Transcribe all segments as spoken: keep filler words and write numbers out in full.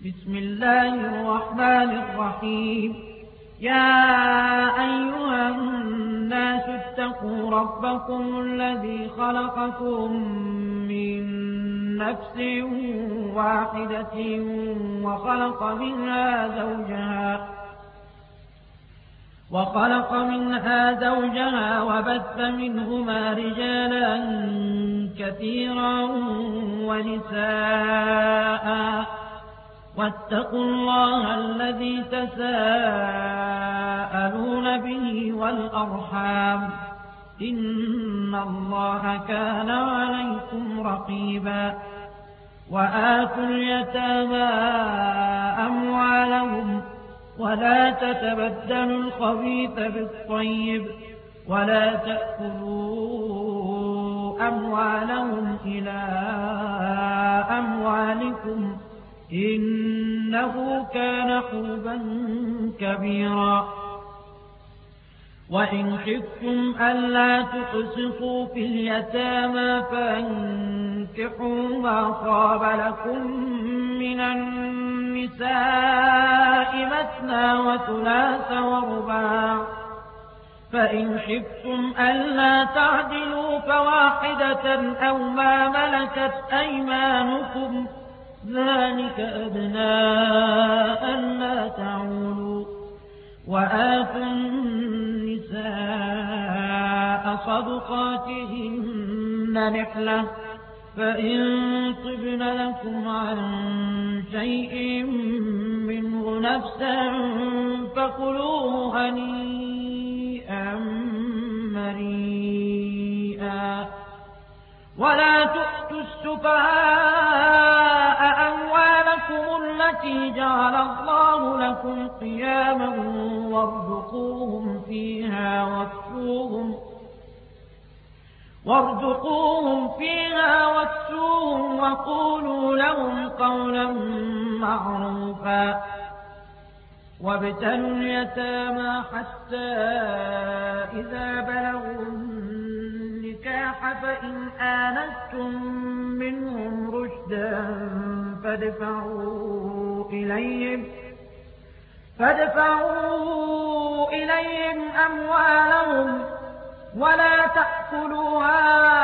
بسم الله الرحمن الرحيم. يا أيها الناس اتقوا ربكم الذي خلقكم من نفس واحدة وخلق منها زوجها وخلق منها زوجها وبث منهما رجالا كثيرا ونساء واتقوا الله الذي تساءلون به والأرحام إن الله كان عليكم رقيبا. وآتوا اليتامى أموالهم ولا تتبدلوا الخبيث بالطيب ولا تأكلوا أموالهم إلى أموالكم إنه كان حوبا كبيرا. وإن خفتم ألا تقسطوا في اليتامى فانكحوا ما طاب لكم من النساء مثنى وثلاث ورباع، فإن خفتم ألا تعدلوا فواحدة أو ما ملكت أيمانكم ذلك أدنى ألا تعولوا. وآتوا النساء صدقاتهن نحلة فإن طبن لكم عن شيء منه نفسا فكلوه هنيئا مريئا. ولا تؤتوا السفهاء أموالكم التي جعل الله لكم قياما وارزقوهم فيها واكسوهم وارزقوهم فيها واكسوهم وقولوا لهم قولا معروفا. وابتلوا اليتامى حتى إذا بلغوا النكاح فإن آنستم منهم رشدا فادفعوا إليهم فادفعوا إليهم أموالهم ولا تأكلوها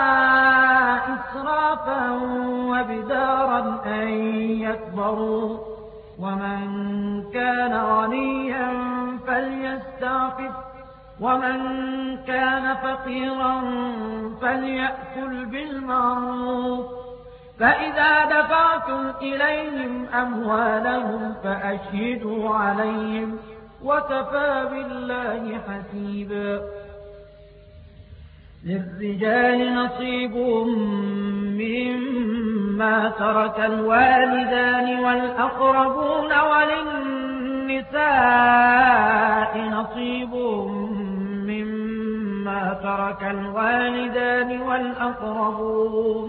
إسرافا وبدارا أن يكبروا. ومن كان غنيا فليستعفف ومن كان فقيرا فليأكل بالمعروف. فإذا دفعتم إليهم أموالهم فأشهدوا عليهم وكفى بالله حسيبا. للرجال نصيب مما ترك الوالدان والأقربون وللنساء نصيب مما ترك الوالدان والأقربون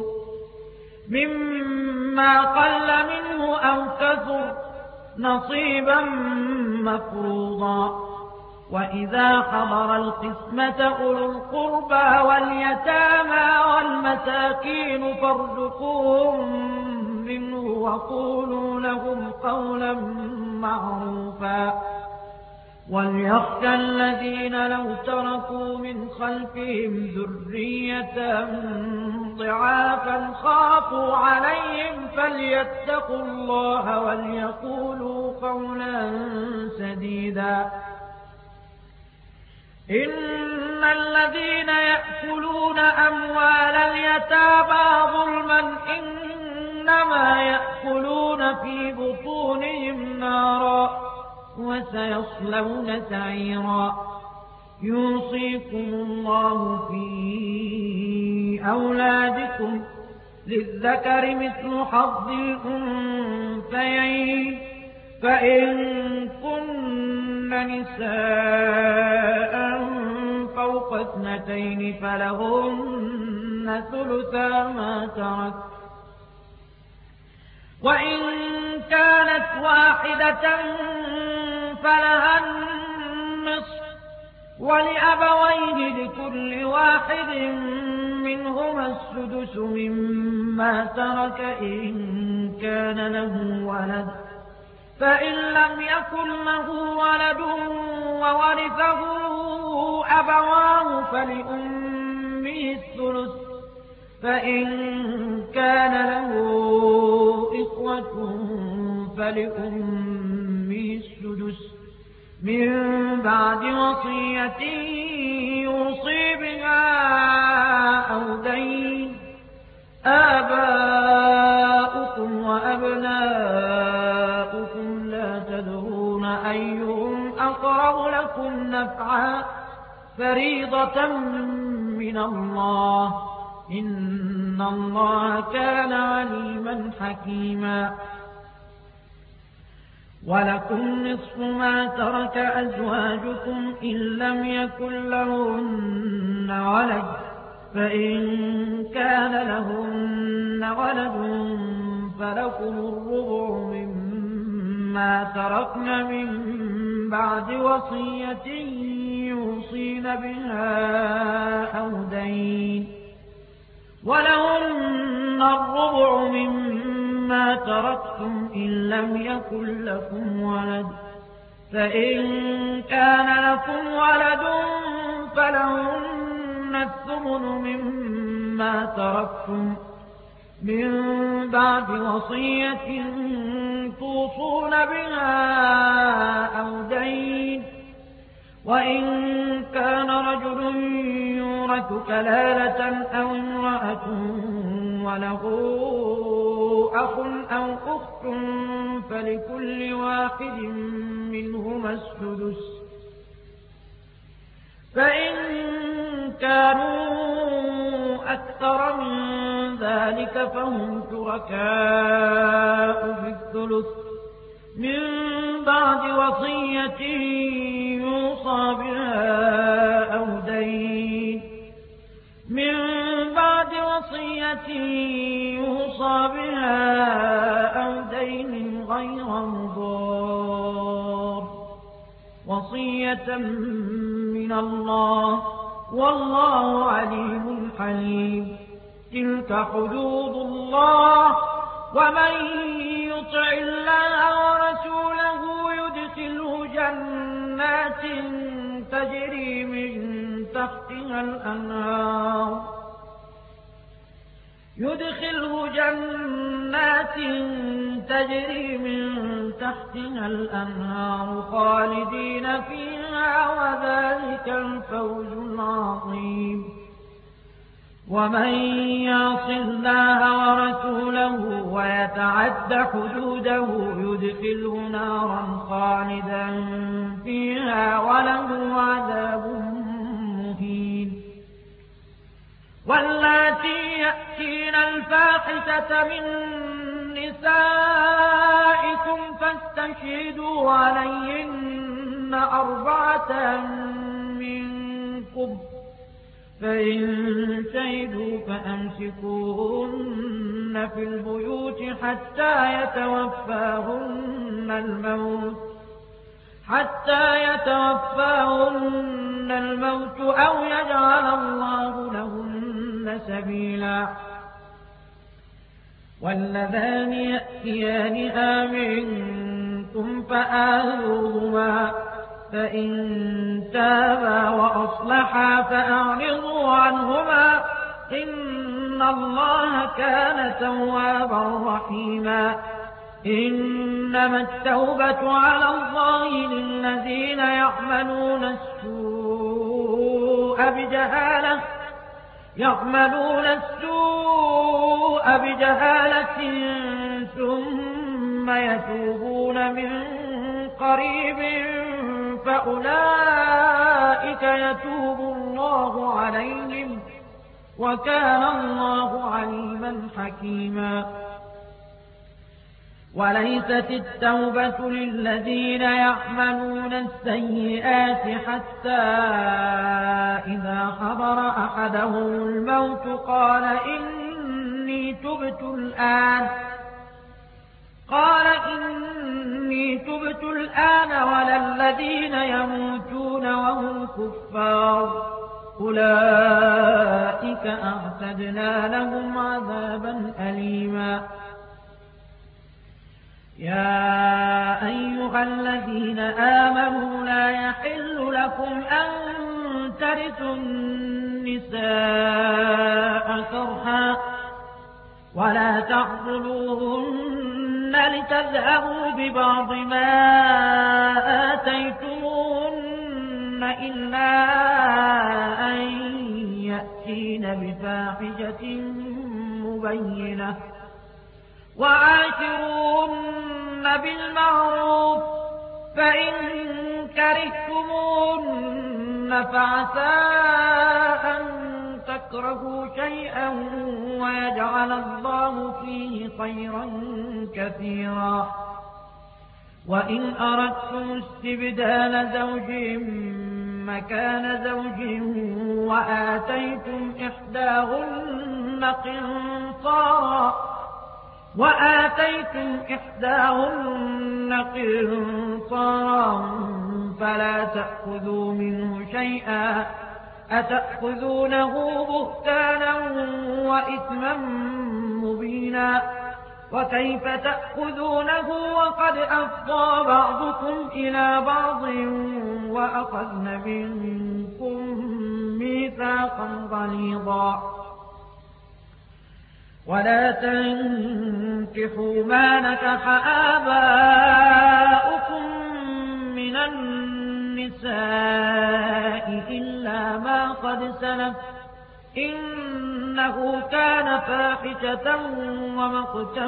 مما قل منه أو كثر نصيبا مفروضا. وإذا حضر القسمة أولو القربى واليتامى والمساكين فارزقوهم منه وقولوا لهم قولا معروفا. وليخشى الذين لو تركوا من خلفهم ذرية ضعافا خافوا عليهم فليتقوا الله وليقولوا قولا سديدا. إن الذين يأكلون أموال اليتامى ظلما إنما يأكلون في بطونهم نارا وسيصلون سعيرا. يوصيكم الله في أولادكم للذكر مثل حظ الأنثيين فإن كن نساء فوق اثنتين فلهن ثلثا ما ترك وإن كانت واحدة فلها النصف ولأبويه لكل واحد منهما السدس مما ترك إن كان له ولد فإن لم يكن له ولد وورثه أبواه فلأمه الثلث، فإن كان له إخوة فلأمه السدس من بعد وصية يوصي بها أو دين. آباؤكم وأبناؤكم لا تدرون أيهم أقرب لكم نفعا فريضة من الله، إن الله كان عليما حكيما. ولكم نصف ما ترك أزواجكم إن لم يكن لهن ولد، فإن كان لهن ولد فلكم الربع مما تركن من بعد وصية يوصين بها أو دين، ولهن الربع مما تركتم إن لم يكن لكم ولد، فإن كان لكم ولد فلهن الثمن مما تركتم من بعد وصية توصون بها أو دين. وإن كان رجل يورث كلالة أو امرأة وله أخ أو أخت فلكل واحد منهما السدس، فإن كانوا أكثر من ذلك فهم شركاء في الثلث من بعد وصية يوصى بها أو دين، من بعد وصية يوصى بها أو دين غير مضار، وصية من الله والله عليم حليم. تلك حدود الله، ومن يطع الله ورسوله يدخله جنات تجري من تحتها الأنهار يدخله جنات تجري من تحتها الأنهار خالدين فيها وذلك الفوز العظيم. ومن يعص الله ورسوله ويتعد حدوده يدخله نارا خالدا فيها وله عذاب مهين. واللاتي يأتين الفاحشة من نسائكم فاستشهدوا عليهن أربعة منكم، فإن شهدوا فأمسكوهن في البيوت حتى يتوفاهن الموت حتى يتوفاهن الموت أو يجعل الله لهن سبيلا. واللذان يأتيانها منكم فآذوهما، فإن تابا وأصلحا فأعرضوا عنهما إن الله كان توابا رحيما. إنما التوبة على الله للذين يعملون السوء بجهالة يعملون السوء بجهالة ثم يتوبون من قريب فأولئك يتوب الله عليهم وكان الله عليما حكيما. وليست التوبة للذين يعملون السيئات حتى إذا حضر أحدهم الموت قال إني تبت الآن قال إني تبت الآن ولا الذين يموتون وهم كفار أولئك أعتدنا لهم عذابا أليما. يا أيها الذين آمنوا لا يحل لكم أن ترثوا النساء كرها ولا تعضلوهن لتذهبوا ببعض ما آتيتموهن إلا أن يأتين بفاحشة مبينة وعاشروهن بالمعروف فإن كرهتموهن فعسى أن تكرهوا شيئا ويجعل الله فيه خيرا كثيرا وإن أردتم استبدال زوج مكان زوج وآتيتم إحداهن قنطارا وآتيتم إحداهن قنطارا فلا تأخذوا منه شيئا أتأخذونه بهتانا وإثما مبينا وكيف تأخذونه وقد أفضى بعضكم إلى بعض وأخذن منكم ميثاقا غليظا ولا تنكحوا ما نكح آباؤكم من النساء إلا ما قد سلف إنه كان فاحشة ومقتا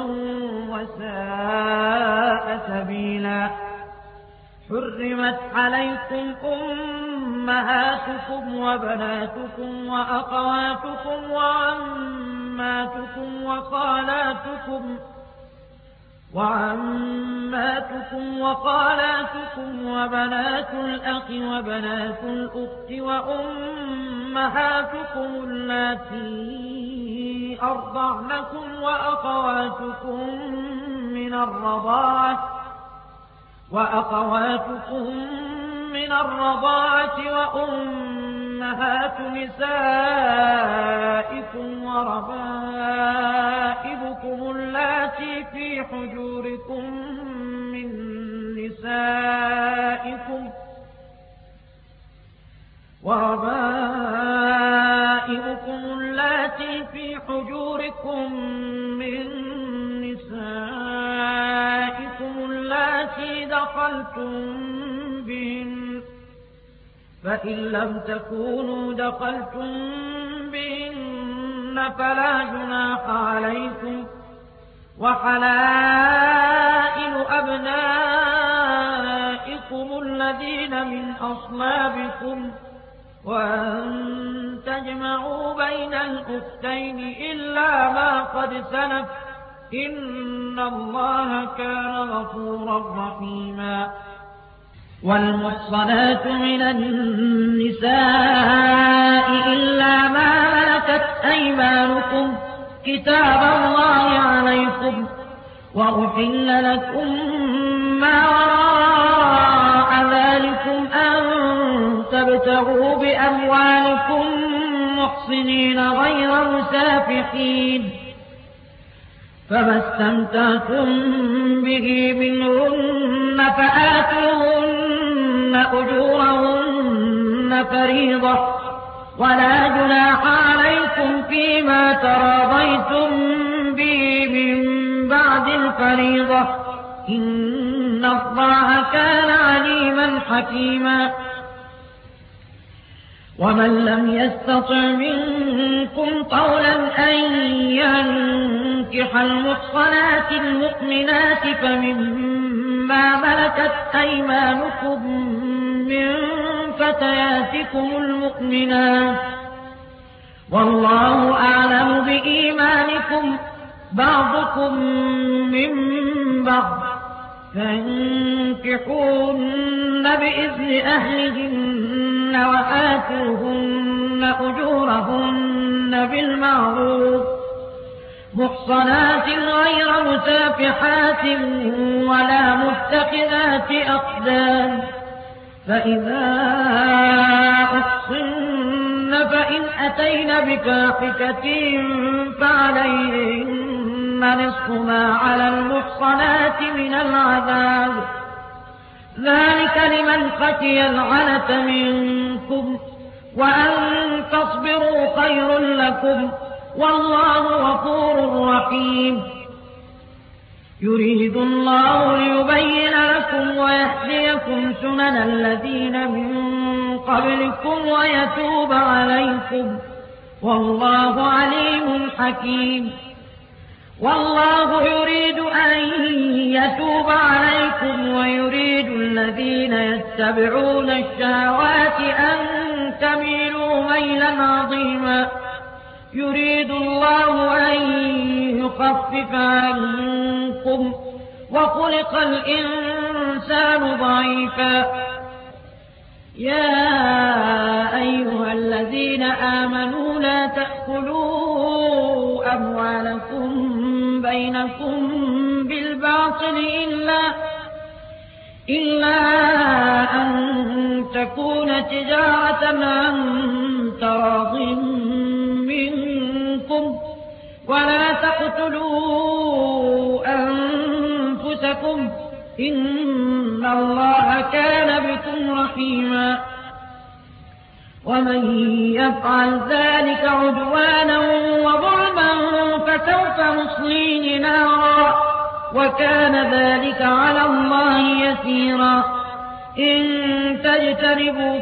وساء سبيلا حرمت عليكم أمهاتكم وبناتكم وأخواتكم وعماتكم وخالاتكم وعماتكم وخالاتكم وبنات الأخ وبنات الأخت وأمهاتكم اللاتي أرضعنكم وأخواتكم من الرضاعة وأخواتكم من الرضاعة وأمهات نسائكم وربائبكم اللاتي في حجوركم من نسائكم وربائبكم اللاتي في حجوركم من نسائكم اللاتي دخلتم بهن فإن لم تكونوا دخلتم بهن فلا جناح عليكم وحلائل أبنائكم الذين من أصلابكم وأن تجمعوا بين الأختين إلا ما قد سلف إن الله كان غفورا رحيما والمحصنات من النساء إلا ما ملكت أيمانكم كتاب الله عليكم وأحل لكم ما وراء ذلكم أن تبتغوا بأموالكم محصنين غير مسافحين فما استمتعتم به منهن فآتوهن أجورهن فريضة ولا جناح عليكم فيما تراضيتم به من بعد الفريضة إن الله كان عليما حكيما ومن لم يستطع منكم طولا أن ينكح المحصنات المؤمنات فمما ملكت أيمانكم من فتياتكم المؤمنات والله أعلم بإيمانكم بعضكم من بعض فانكحوهن بإذن أهلهن وآتوهن أجورهن بالمعروف محصنات غير مسافحات ولا متخذات أخدان فإذا أحصن فإن أتين بفاحشة فعليهن نصف ما على المحصنات من العذاب ذلك لمن خشي العنة منكم وأن تصبروا خير لكم والله غفور رحيم. يريد الله ليبين لكم ويهديكم سنن الذين من قبلكم ويتوب عليكم والله عليم حكيم. والله يريد أن يتوب عليكم ويريد الذين يتبعون الشهوات أن تميلوا ميلا عظيما. يريد الله أن يخفف عنكم وخلق الإنسان ضعيفا. يا أيها الذين آمنوا لا تأكلوا أموالكم بينكم بالباطل إلا, إلا أن تكون تجارة عن تراض منكم ولا تقتلوا أنفسكم إن الله كان بكم رحيما. ومن يفعل ذلك عدوانا وظلما فسوف نصليه نارا وكان ذلك على الله يسيرا. إن تجتنبوا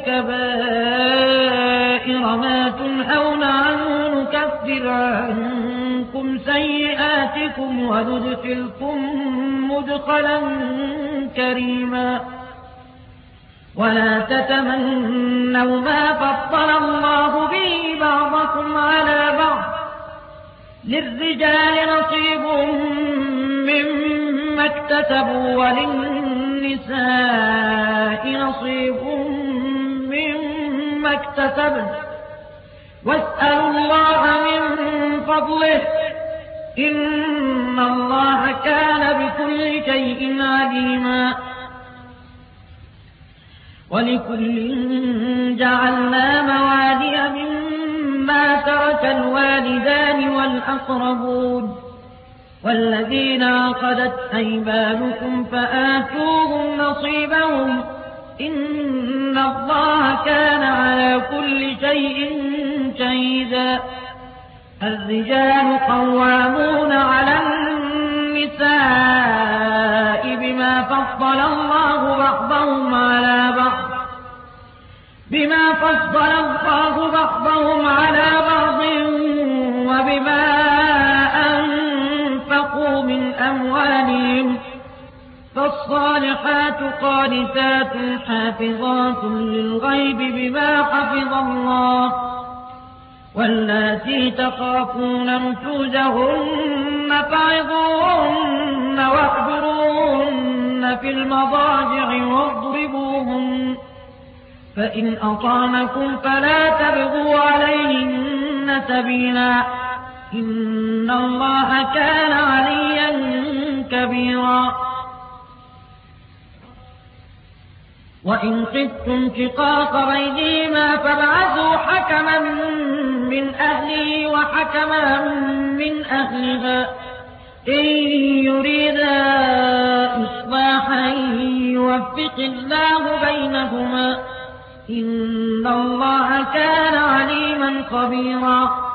كبائر ما تنهون عنه نكفر عنكم سيئاتكم وندخلكم مدخلا كريما. ولا تتمنوا ما فضل الله به بعضكم على بعض للرجال نصيب مما اكتسبوا وللنساء نصيب مما اكتسبن واسألوا الله من فضله إن الله كان بكل شيء عليما. ولكل جعلنا موالي مما ترك الوالدان والأقربون والذين عقدت أيمانكم فآتوهم نصيبهم إن الله كان على كل شيء شهيدا. الرجال قوامون على النساء بما فضل الله بعضهم على بعض بما فضل الله بعضهم على بعض وبما أنفقوا من أموالهم فالصالحات قانتات حافظات للغيب بما حفظ الله واللاتي تخافون نشوزهن فعظوهن واهجروهن في المضاجع واضربوهن فإن أطعنكم فلا تبغوا عليهن سبيلا إن الله كان عليا كبيرا. وإن خفتم شقاق بينهما فابعثوا حكما من أهله وحكما من أهلها إن يريدا إصلاحا يوفق الله بينهما إن الله كان عليما خبيرا.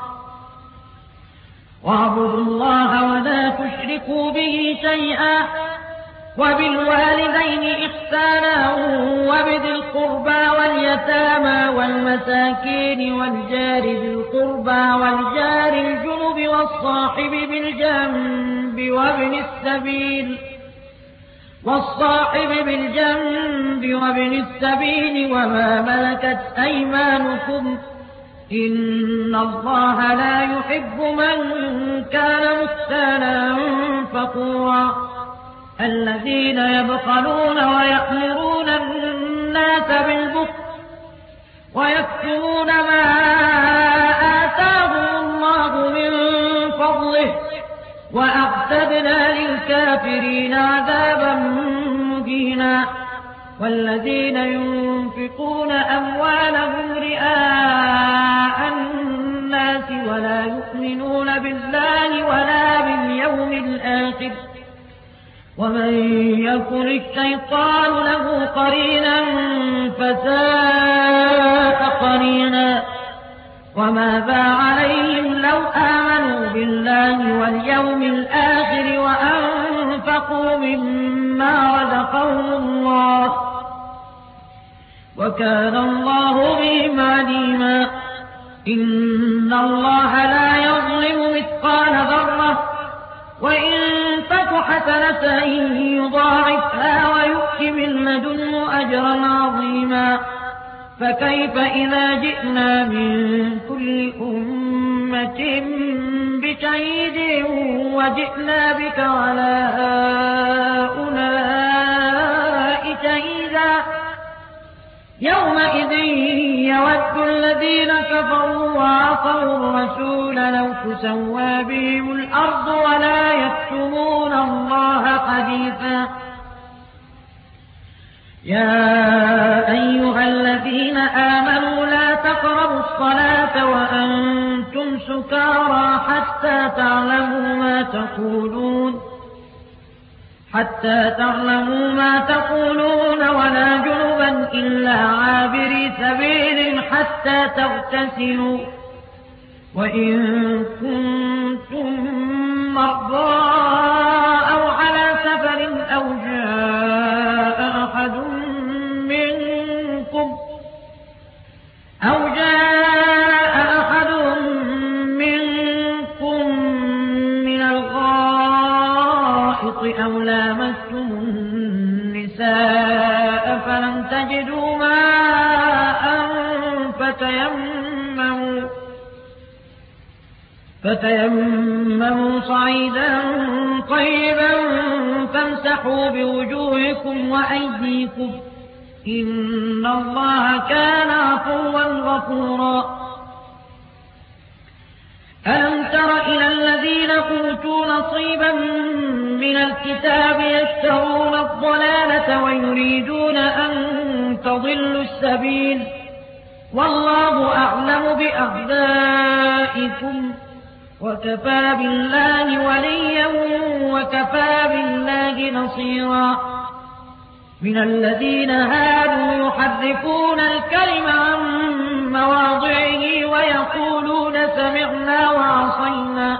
واعبدوا الله ولا تشركوا به شيئا وبالوالدين إحسانا وبذي القربى واليتامى والمساكين والجار ذي القربى والجار الجنب والصاحب بالجنب وابن السبيل والصاحب بالجنب وابن السبيل وما ملكت أيمانكم إن الله لا يحب من كان مختالا فخورا. الذين يبخلون ويأمرون الناس بالبخل ويكتمون ما آتاهم الله من فضله وأعتدنا للكافرين عذابا مهينا. والذين ينفقون أموالهم رئاء الناس ولا يؤمنون بالله ولا باليوم الآخر ومن يكن الشيطان له قرينا فساء قرينا وماذا عليهم لو آمنوا بالله واليوم الآخر وأنفقوا مما رزقهم الله وكان الله بهم عليما إن الله لا يظلم مثقال ذرة وإن تك حسنة يضاعفها ويؤت من لدنه أجرا عظيما فكيف إذا جئنا من كل أمة بشهيد وجئنا بك على هؤلاء شهيدا يومئذ يود الذين كفروا وعصوا الرسول لو تسوى بهم الأرض ولا يكتمون الله حديثا يا أيها الذين آمنوا لا تقربوا الصلاة وأنتم سكارى حتى تعلموا ما تقولون حتى تعلموا ما تقولون ولا جنبا إلا عابري سبيل حتى تغتسلوا وإن كنتم مرضى أو على سفر أو جاء أحد منكم أو جاء أحد منكم من الغائط أو لامستم النساء فلم تجدوا ماء فتيمموا فتيمموا صعيدا طيبا فامسحوا بوجوهكم وأيديكم إن الله كان عفوا غفورا ألم تر إلى الذين أوتوا نصيبا من الكتاب يشترون الضلالة ويريدون أن تضلوا السبيل والله أعلم بأعدائكم وكفى بالله وليا وكفى بالله نصيرا من الذين هادوا يحرفون الكلم عن مواضعه ويقولون سمعنا وعصينا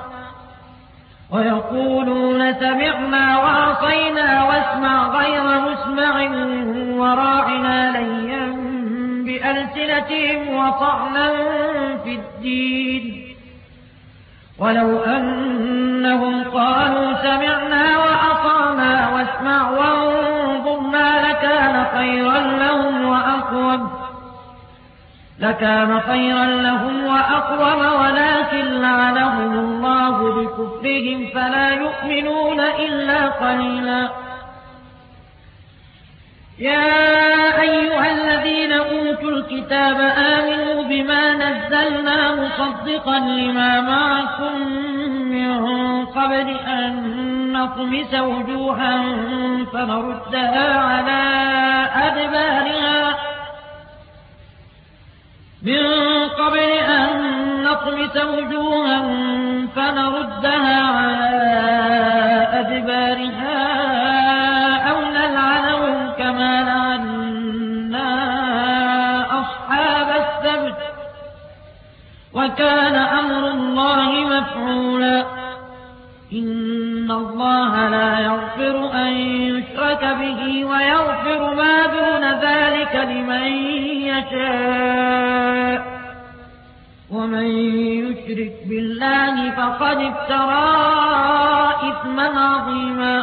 ويقولون سمعنا وعصينا واسمع غير مسمع وراعنا ليا بألسنتهم وطعنا في الدين ولو أنهم قالوا سمعنا وأطعنا واسمع وانظرنا لكان خيرا لهم وأقوم لكان خيرا لهم وأقوم ولكن لعنهم الله بكفرهم فلا يؤمنون إلا قليلا يا أيها الذين أوتوا الكتاب آمنوا بما نزلنا مصدقا لما معكم من قبل أن نطمس وجوها فنردها على أدبارها من قبل أن نطمس وجوها فنردها على أدبارها أو نلعنهم كما لعنا أصحاب السبت وكان أمر الله مفعولا إن الله لا يغفر أن يشرك به ويغفر ما دون ذلك لمن يشاء ومن يشرك بالله فقد افترى إثما عظيما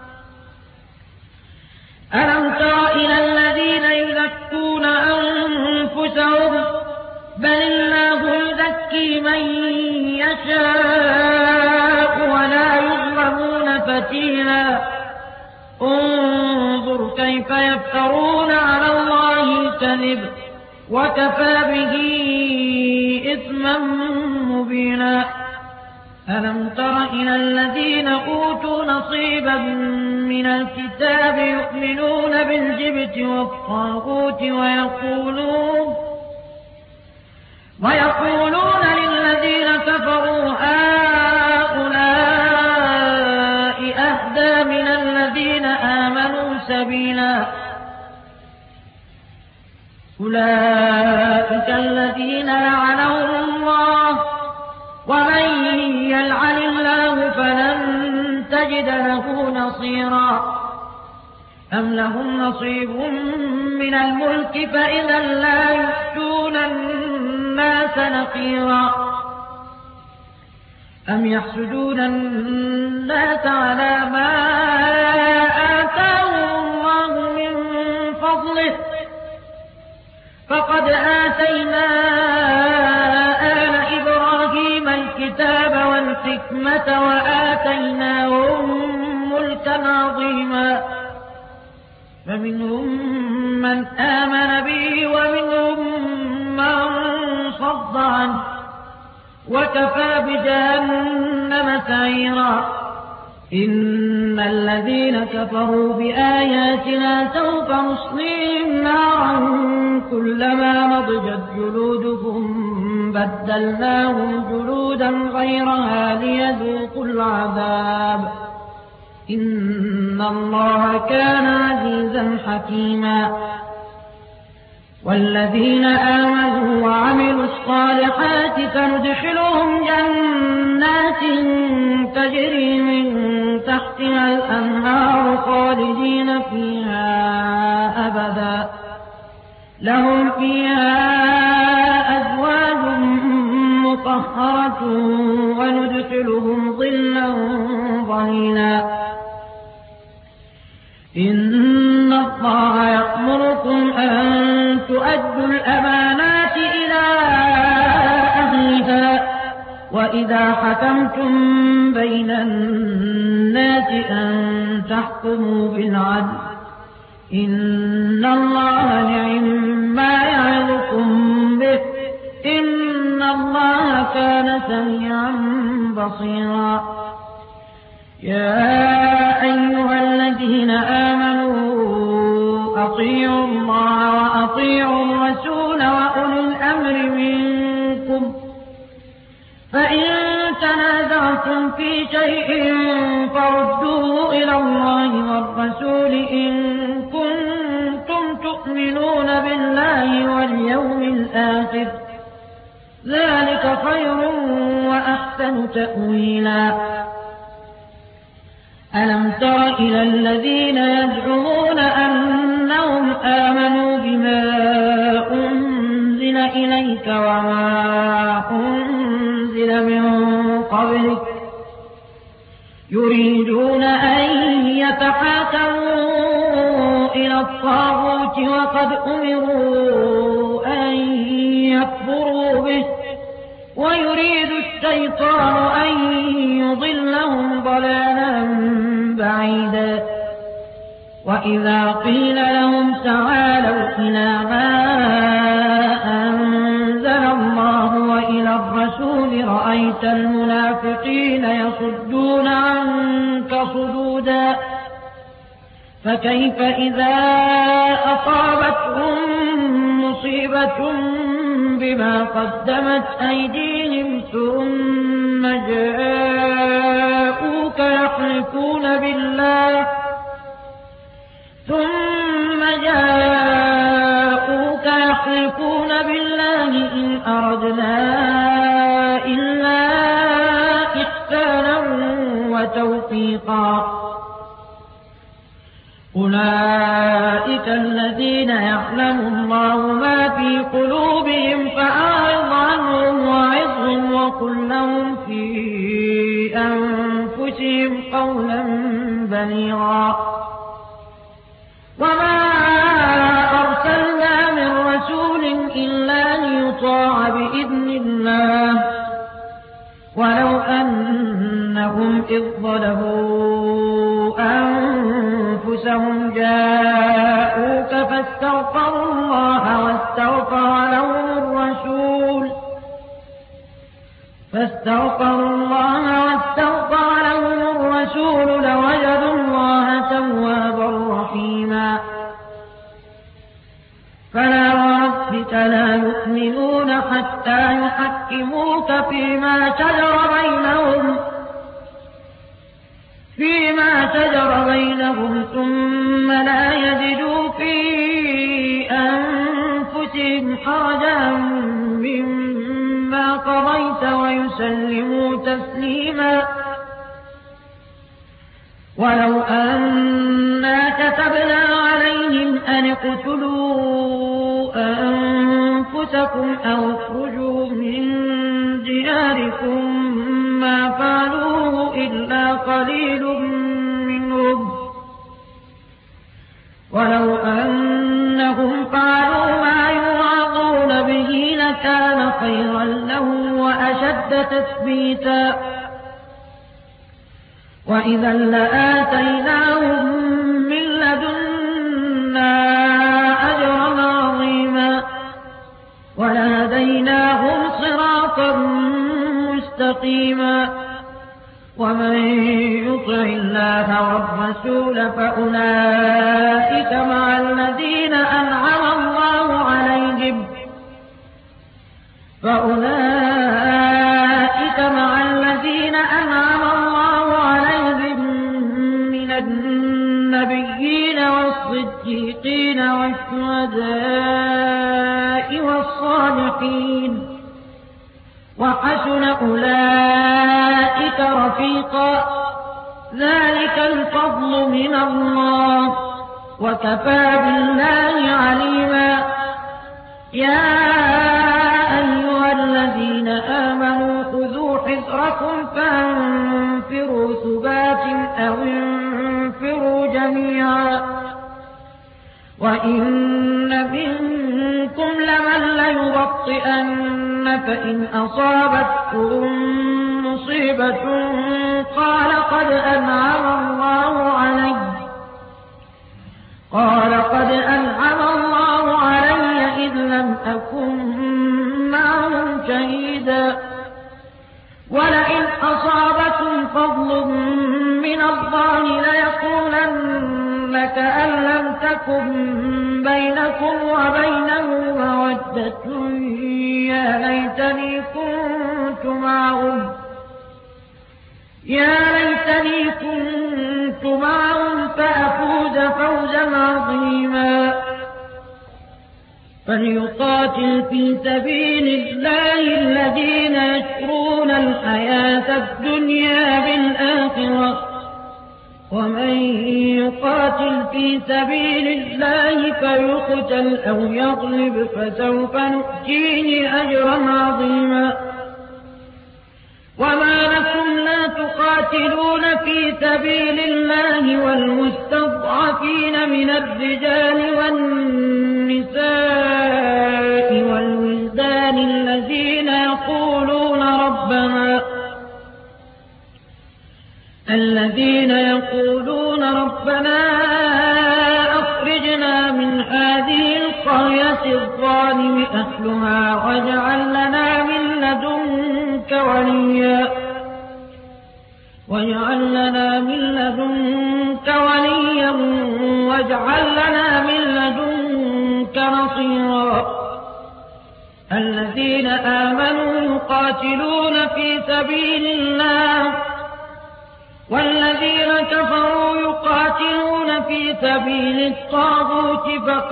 ألم تر إلى الذين يزكون أنفسهم بل الله يزكي من يشاء ولا يظلمون فتيلا انظر كيف يفترون على الله الكذب وكفى به إثما مبينا ألم تر إلى الذين أوتوا نصيبا من الكتاب يؤمنون بالجبت والطاغوت ويقولون ويقولون للذين كفروا هؤلاء أهدى من الذين سبيلا أولئك الذين لعنهم الله ومن يلعن الله فلن تجد له نصيرا أم لهم نصيب من الملك فإذا لا يؤتون الناس نقيرا أم يحسدون الناس على ما آتاهم الله من فضله فقد آتينا آل إبراهيم الكتاب والحكمة وآتيناهم ملكا عظيما فمنهم من آمن به ومنهم من صد عنه وكفى بجهنم سعيرا إن الذين كفروا بآياتنا سوف نصليهم نارا كلما نضجت جلودهم بدلناهم جلودا غيرها ليذوقوا العذاب إن الله كان عزيزا حكيما والذين آمنوا وعملوا الصالحات سندخلهم جنات تجري من تحتها الأنهار خالدين فيها أبدا لهم فيها أزواج مطهرة وندخلهم ظلا ظليلا إن الله يأمركم أن تؤدوا الأمانات إلى أهلها وإذا حكمتم بين الناس أن تحكموا بالعدل إن الله نعم يعظكم به إن الله كان سميعا بصيرا يا أيها الذين آمنوا أطيعوا الله وأطيعوا الرسول وأولي الأمر منكم فإن تنازعتم في شيء فردوه إلى الله والرسول إن كنتم تؤمنون بالله واليوم الآخر ذلك خير وأحسن تأويلا ألم تر إلى الذين يزعمون أنهم آمنوا بما أنزل إليك وما أنزل من قبلك يريدون أن يتحاكموا إلى الطاغوت وقد أمروا أن يكفروا به ويريد الشيطان أن يضلهم ضلالا بعيدا وإذا قيل لهم تعالوا إلى ما أنزل الله وإلى الرسول رأيت المنافقين يصدون عنك صدودا فكيف إذا أصابتهم مصيبة بما قدمت أيديهم ثم جاءوك يحلفون بالله ثم جاءوك يحلفون بالله إن أردنا إلا إحسانا وتوفيقا أولئك الذين يعلم الله ما في قلوبهم فأعرض عنهم وعظهم وقل لهم في أنفسهم قولا بليغا وما أرسلنا من رسول إلا ليطاع بإذن الله ولو أنهم إذ ظلموا أنفسهم جاءوك فاستغفروا الله واستغفر لهم الرسول فاستغفروا الله واستغفر لهم الرسول لوجدوا الله توابا رحيما فلا وربك لا يؤمنون حتى يحكموك فيما شجر بينهم فيما شجر بينهم ثم لا يجدوا في أنفسهم حرجا مما قضيت ويسلموا تسليما. ولو أنا كتبنا عليهم أن اقتلوا أنفسكم أو اخرجوا من دياركم ما فعلوه إلا قليل منهم، ولو أنهم فعلوا ما يوعظون به لكان خيرا لهم وأشد تثبيتا، وإذا لآتيناهم من لدنا أجرا عظيما ولهديناهم صراطا مستقيما. ومن يطع الله والرسول فأولئك مع الذين أنعم الله عليهم فأولئك مع الذين أنعم الله عليهم من النبيين والصديقين والشهداء والصالحين وحسن أولئك رفيقا. ذلك الفضل من الله وكفى بالله عليما. يا أيها الذين آمنوا خذوا حذركم فانفروا ثبات أو انفروا جميعا. وإن منكم لمن ليبطئن فإن أصابتكم مصيبة قال قد أنعم الله علي قال قد أنعم الله علي إذ لم أكن معهم شهيدا. ولئن أصابكم فضل من الله ليقولن كأن لم تكن بينكم وبينه مودة يا ليتني كنت معهم يا ليتني كنت معهم فأفوز فوزا عظيما. فليقاتل في سبيل الله الذين يشرون الحياة الدنيا بالآخرة ومن يقاتل في سبيل الله فيقتل أو يغلب فسوف نؤتيه أجرا عظيما. وما لكم لا تقاتلون في سبيل الله والمستضعفين من الرجال والنساء والولدان الذين يقولون ربنا الذين يقولون ربنا أخرجنا من هذه القرية الظالم أهلها واجعل لنا من لدنك وليا واجعل لنا من لدنك وليا واجعل لنا من لدنك نصيرا. الذين آمنوا يقاتلون في سبيل الله والذين كفروا يقاتلون في سبيل الطاغوت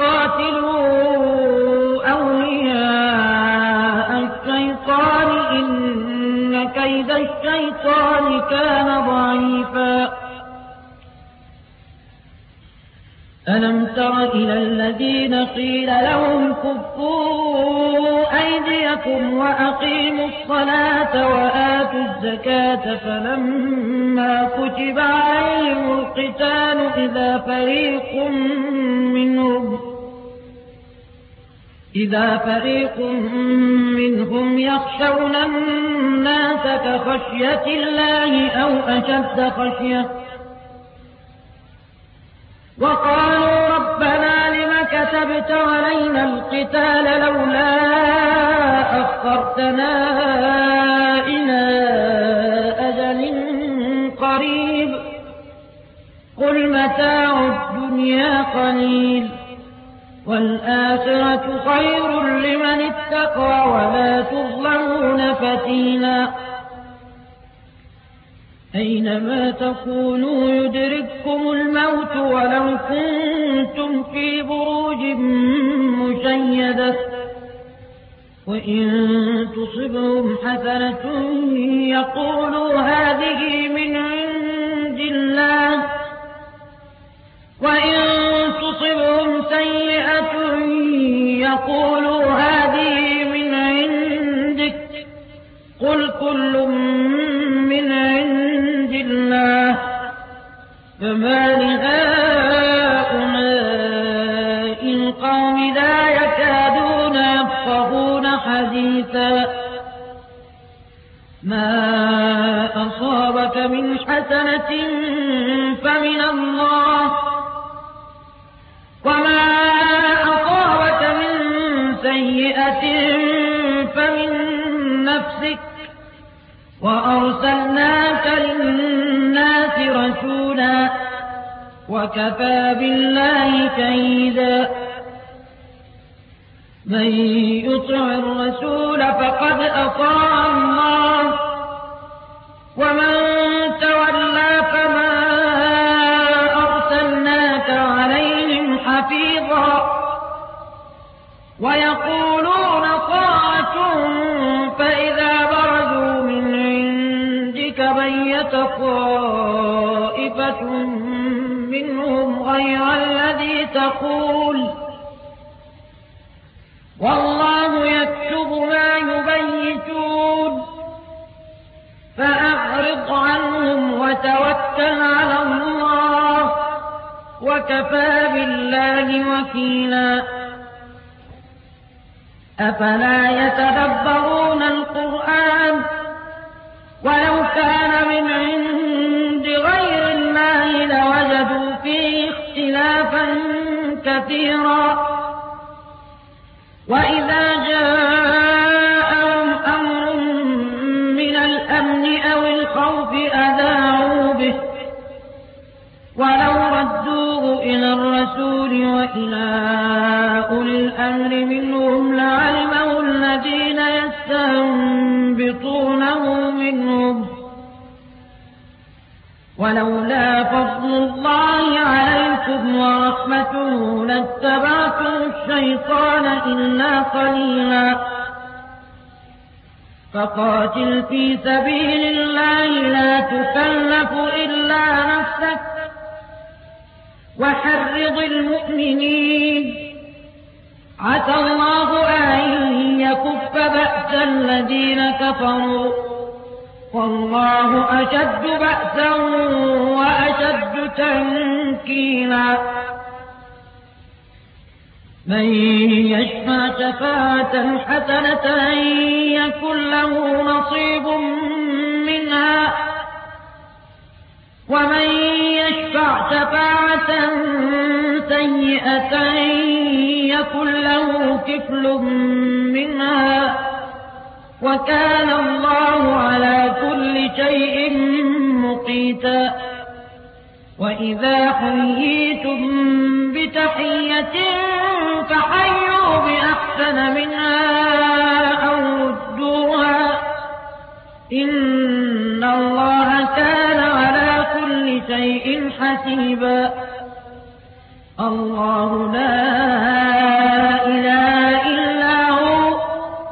فقاتلوا أولياء الشيطان إن كيد الشيطان كان ضعيفا. ألم تر إلى الذين قيل لهم كفوا أيديكم وأقيموا الصلاة وآتوا الزكاة فلما كتب عليهم القتال إذا فريق منهم إذا فريق منهم يخشون الناس كخشية الله أو أشد خشية وقالوا ربنا لم كتبت علينا القتال لولا أخرتنا إلى أجل قريب قل متاع الدنيا قليل والآخرة خير لمن اتقى ولا تظلمون فتيلا. أينما تكونوا يدرككم الموت ولو كنتم في بروج مشيدة وإن تصبهم حسنة يقولوا هذه من عند الله وإن تصبهم سيئة يقولوا هذه من عندك قل كل من عند الله فما لهؤلاء القوم لا يكادون يفقهون حديثا ما أصابك من حسنة فمن الله وما أصابك من سيئة فمن نفسك وأرسلناك للناس رسولا وكفى بالله شهيدا من يطع الرسول فقد أطاع الله ومن تولى فما أرسلناك عليهم حفيظا ويقولون طاعة فإذا برزوا من عندك بيت طائفة منهم غير الذي تقول والله يكتب ما يبيتون فأعرض عنهم وتوكل على الله وكفى بالله وكيلا أفلا يتدبرون القرآن ولو كان من عند غير الله لوجدوا فيه اختلافا كثيرا وإذا جاءهم أمر من الأمن أو الخوف أذاعوا به ولو ردوه إلى الرسول وإلى أولي الأمر منهم لعلمه الذين يستنبطونه منهم ولولا فضل الله عليكم ورحمته لاتبعتم الشيطان إلا قليلا فقاتل في سبيل الله لا تكلف إلا نفسك وحرض المؤمنين عسى الله أن يكف بأس الذين كفروا والله أشد بأسا وأشد تنكيلا من يشفع شفاعة حسنة يكن له نصيب منها ومن يشفع شفاعة سيئة يكن له كفل منها وكان الله على كل شيء مقيتا وإذا حييتم بتحية فحيوا بأحسن منها أو ردوها إن الله كان على كل شيء حسيبا الله لا إله إلا هو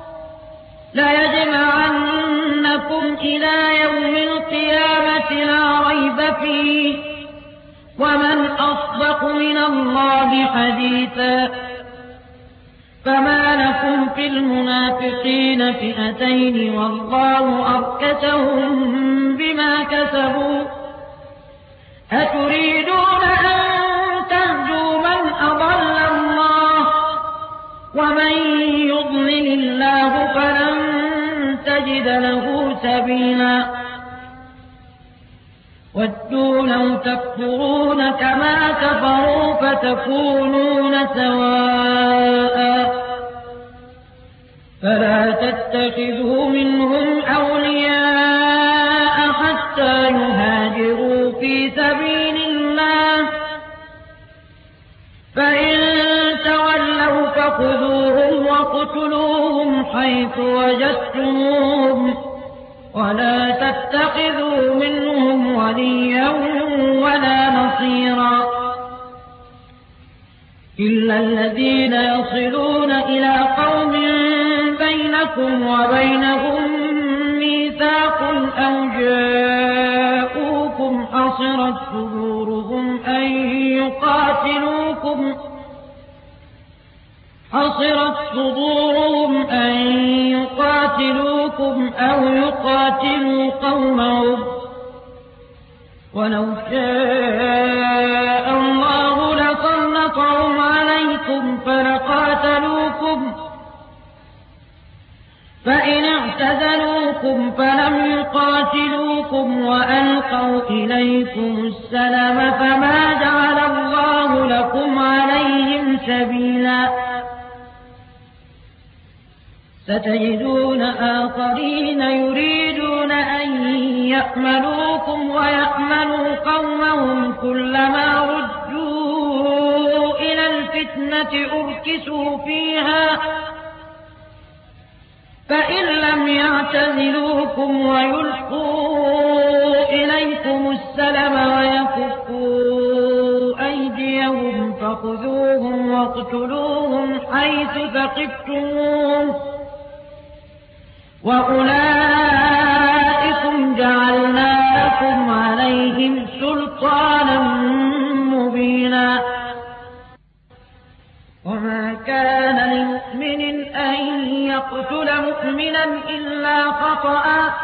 ليجمعنكم إلى يوم القيامة لا ريب فيه ومن أصدق من الله حديثا فما لكم في المنافقين فئتين والله أركسهم بما كسبوا أتريدون أن تهدوا من أضل الله ومن يضلل الله فلن تجد له سبيلا ودوا لو تكفرون كما كفروا فتكونون سواء فلا تتخذوا منهم أولياء حتى يهاجروا في سبيل الله فإن تولوا فخذوهم وَاقْتُلُوهُمْ حيث وجدتموهم ولا تتخذوا منهم وليا ولا نصيرا إلا الذين يصلون إلى قوم بينكم وبينهم ميثاق أو جاءوكم حصرت صدورهم أن يقاتلوكم حصرت صدورهم أن يقاتلوكم أو يقاتلوا قومهم ولو شاء الله لسلطهم عليكم فلقاتلوكم فإن اعتزلوكم فلم يقاتلوكم وألقوا إليكم السلام فما جعل الله لكم عليهم سبيلا ستجدون آخرين يريدون أن يأمنوكم ويأمنوا قومهم كلما ردوا إلى الفتنة أركسوا فيها فإن لم يعتزلوكم ويلقوا إليكم السلم ويكفوا أيديهم فخذوهم واقتلوهم حيث ثقفتموهم وأولئكم جعلنا لكم عليهم سلطانا مبينا وما كان لمؤمن أن يقتل مؤمنا إلا خطأ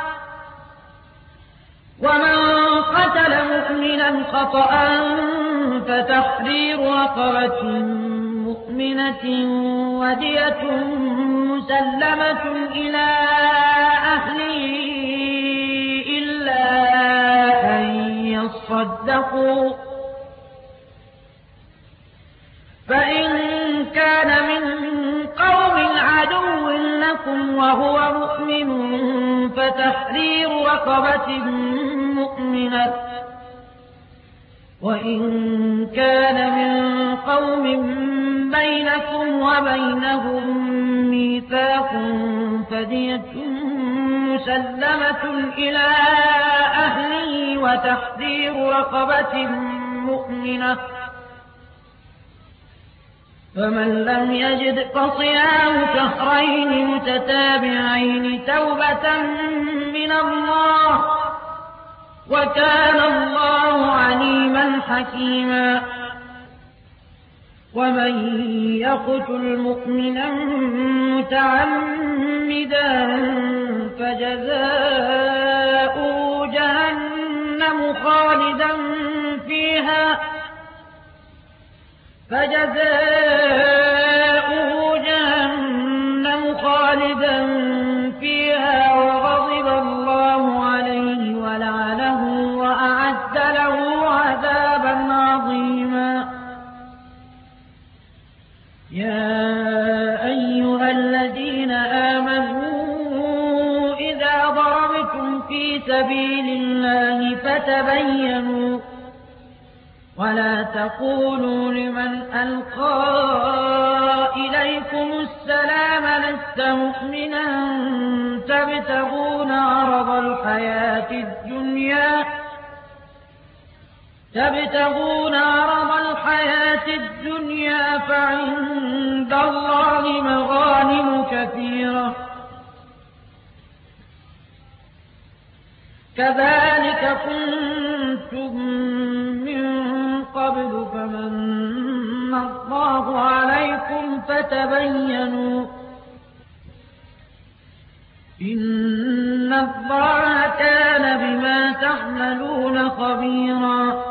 ومن قتل مؤمنا خطأ فتحرير رقبة مؤمنة ودية مسلمة إلى أهله إلا أن يصدقوا فإن كان من قوم عدو لكم وهو مؤمن فتحرير رقبة مؤمنة وإن كان من قوم بينكم وبينهم ميثاق فدية مسلمة إلى أهله وتحرير رقبة مؤمنة فمن لم يجد فصيام شهرين متتابعين توبة من الله وكان الله عليما حكيما ومن يقتل مؤمنا متعمدا فجزاؤه جهنم خالدا فيها فجزاؤه جهنم خالدا فيها وغضب الله عليه ولعنه وأعد له عذابا عظيما يا أيها الذين آمنوا إذا ضربتم في سبيل الله فتبينوا ولا تقولوا لمن ألقى إليكم السلام لست مؤمنا تبتغون عرض الحياة الدنيا تبتغون عرض الحياة الدنيا فعند الله مغانم كثيرة كذلك كنتم من قبل فمن الله عليكم فتبينوا إن الله كان بما تعملون خبيرا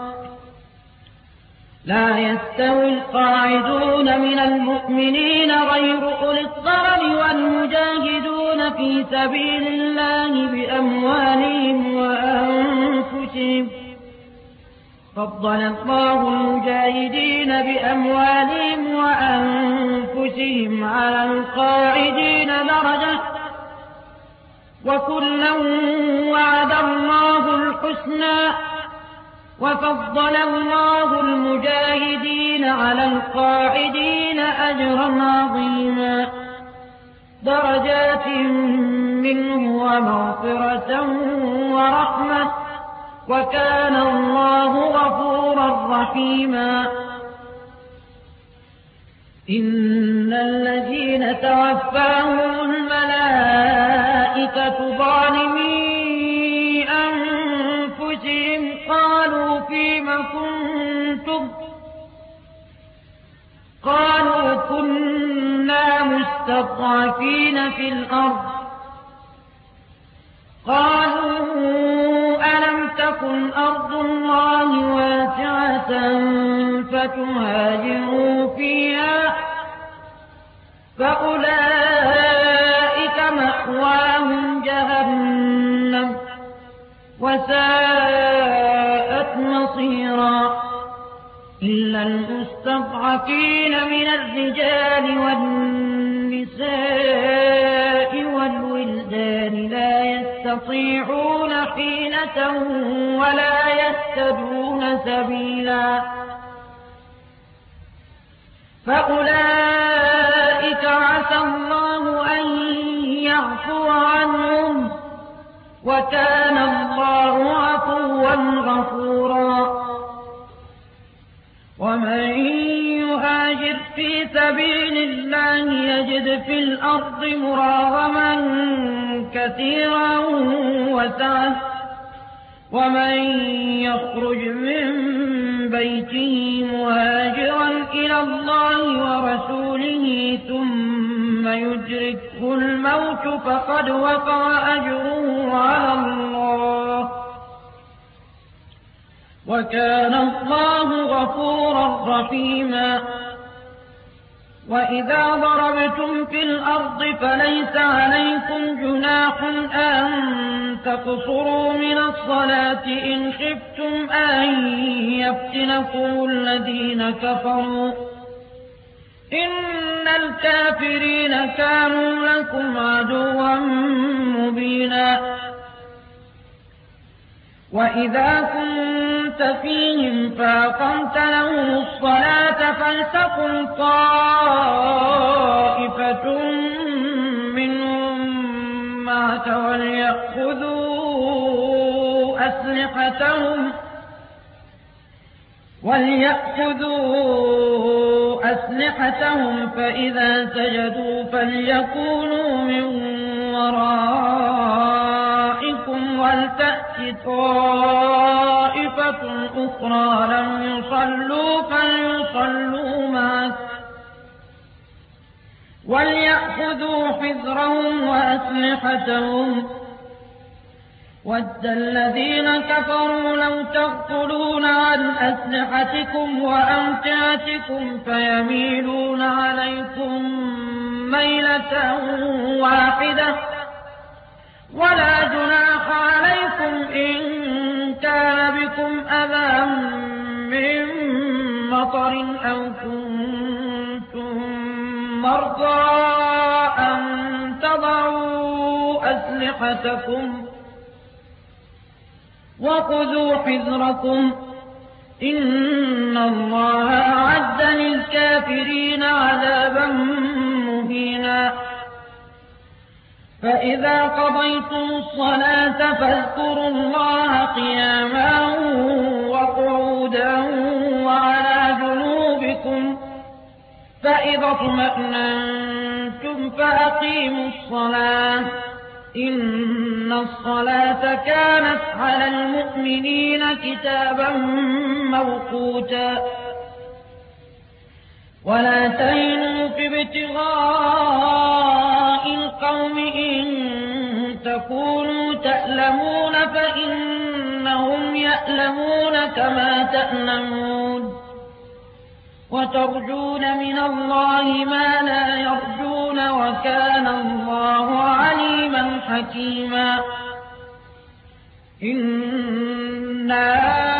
لا يستوي القاعدون من المؤمنين غير أولي الضرر والمجاهدون في سبيل الله بأموالهم وأنفسهم فضل الله المجاهدين بأموالهم وأنفسهم على القاعدين درجة وكلا وعد الله الحسنى وفضل الله المجاهدين على القاعدين أجرا عظيما درجات منه ومغفرة ورحمة وكان الله غفورا رحيما إن الذين توفاهم الملائكة ظالمي أنفسهم قالوا فيم كنتم قالوا كنا مستضعفين في الأرض قالوا ألم تكن أرض الله واسعة فتهاجروا فيها فأولئك مأواهم جهنم وساءت مصيرا إلا المستضعفين من الرجال والنساء والولدان لا يستطيعون حيلة ولا يهتدون سبيلا فأولئك عسى الله أن يعفو عنهم وكان الله عفوا غفورا ومن يهاجر في سبيل الله يجد في الأرض مراغما كثيرا وسعة ومن يخرج من بيته مهاجرا إلى الله ورسوله ثم يدركه الموت فقد وقع أجره على الله وكان الله غفورا رحيما وإذا ضربتم في الأرض فليس عليكم جناح أن تقصروا من الصلاة إن خفتم أن يفتنكم الذين كفروا إن الكافرين كانوا لكم عدوا مبينا وإذا كنت فيهم فأقمت لهم الصلاة فلتقم طائفة منهم معك وليأخذوا أسلحتهم وليأخذوا أسلحتهم فإذا سجدوا فليكونوا من ورائكم ولتأت طائفة أخرى لم يصلوا فليصلوا معك وليأخذوا حذرهم وأسلحتهم ود الذين كفروا لو تغفلون عن أسلحتكم وأمتعتكم فيميلون عليكم ميلة واحدة ولا جناح عليكم إن كان بكم أذى من مطر أو كنتم مرضى أن تضعوا أسلحتكم وخذوا حذركم إن الله أعد للكافرين عذابا مهينا فإذا قضيتم الصلاة فاذكروا الله قياما وقعودا وعلى جنوبكم فإذا اطمأننتم فأقيموا الصلاة إن الصلاة كانت على المؤمنين كتابا موقوتا ولا تهنوا في ابتغاء القوم إن تكونوا تألمون فإنهم يألمون كما تألمون وترجون من الله ما لا يرجون وكان الله عليما حكيما إنا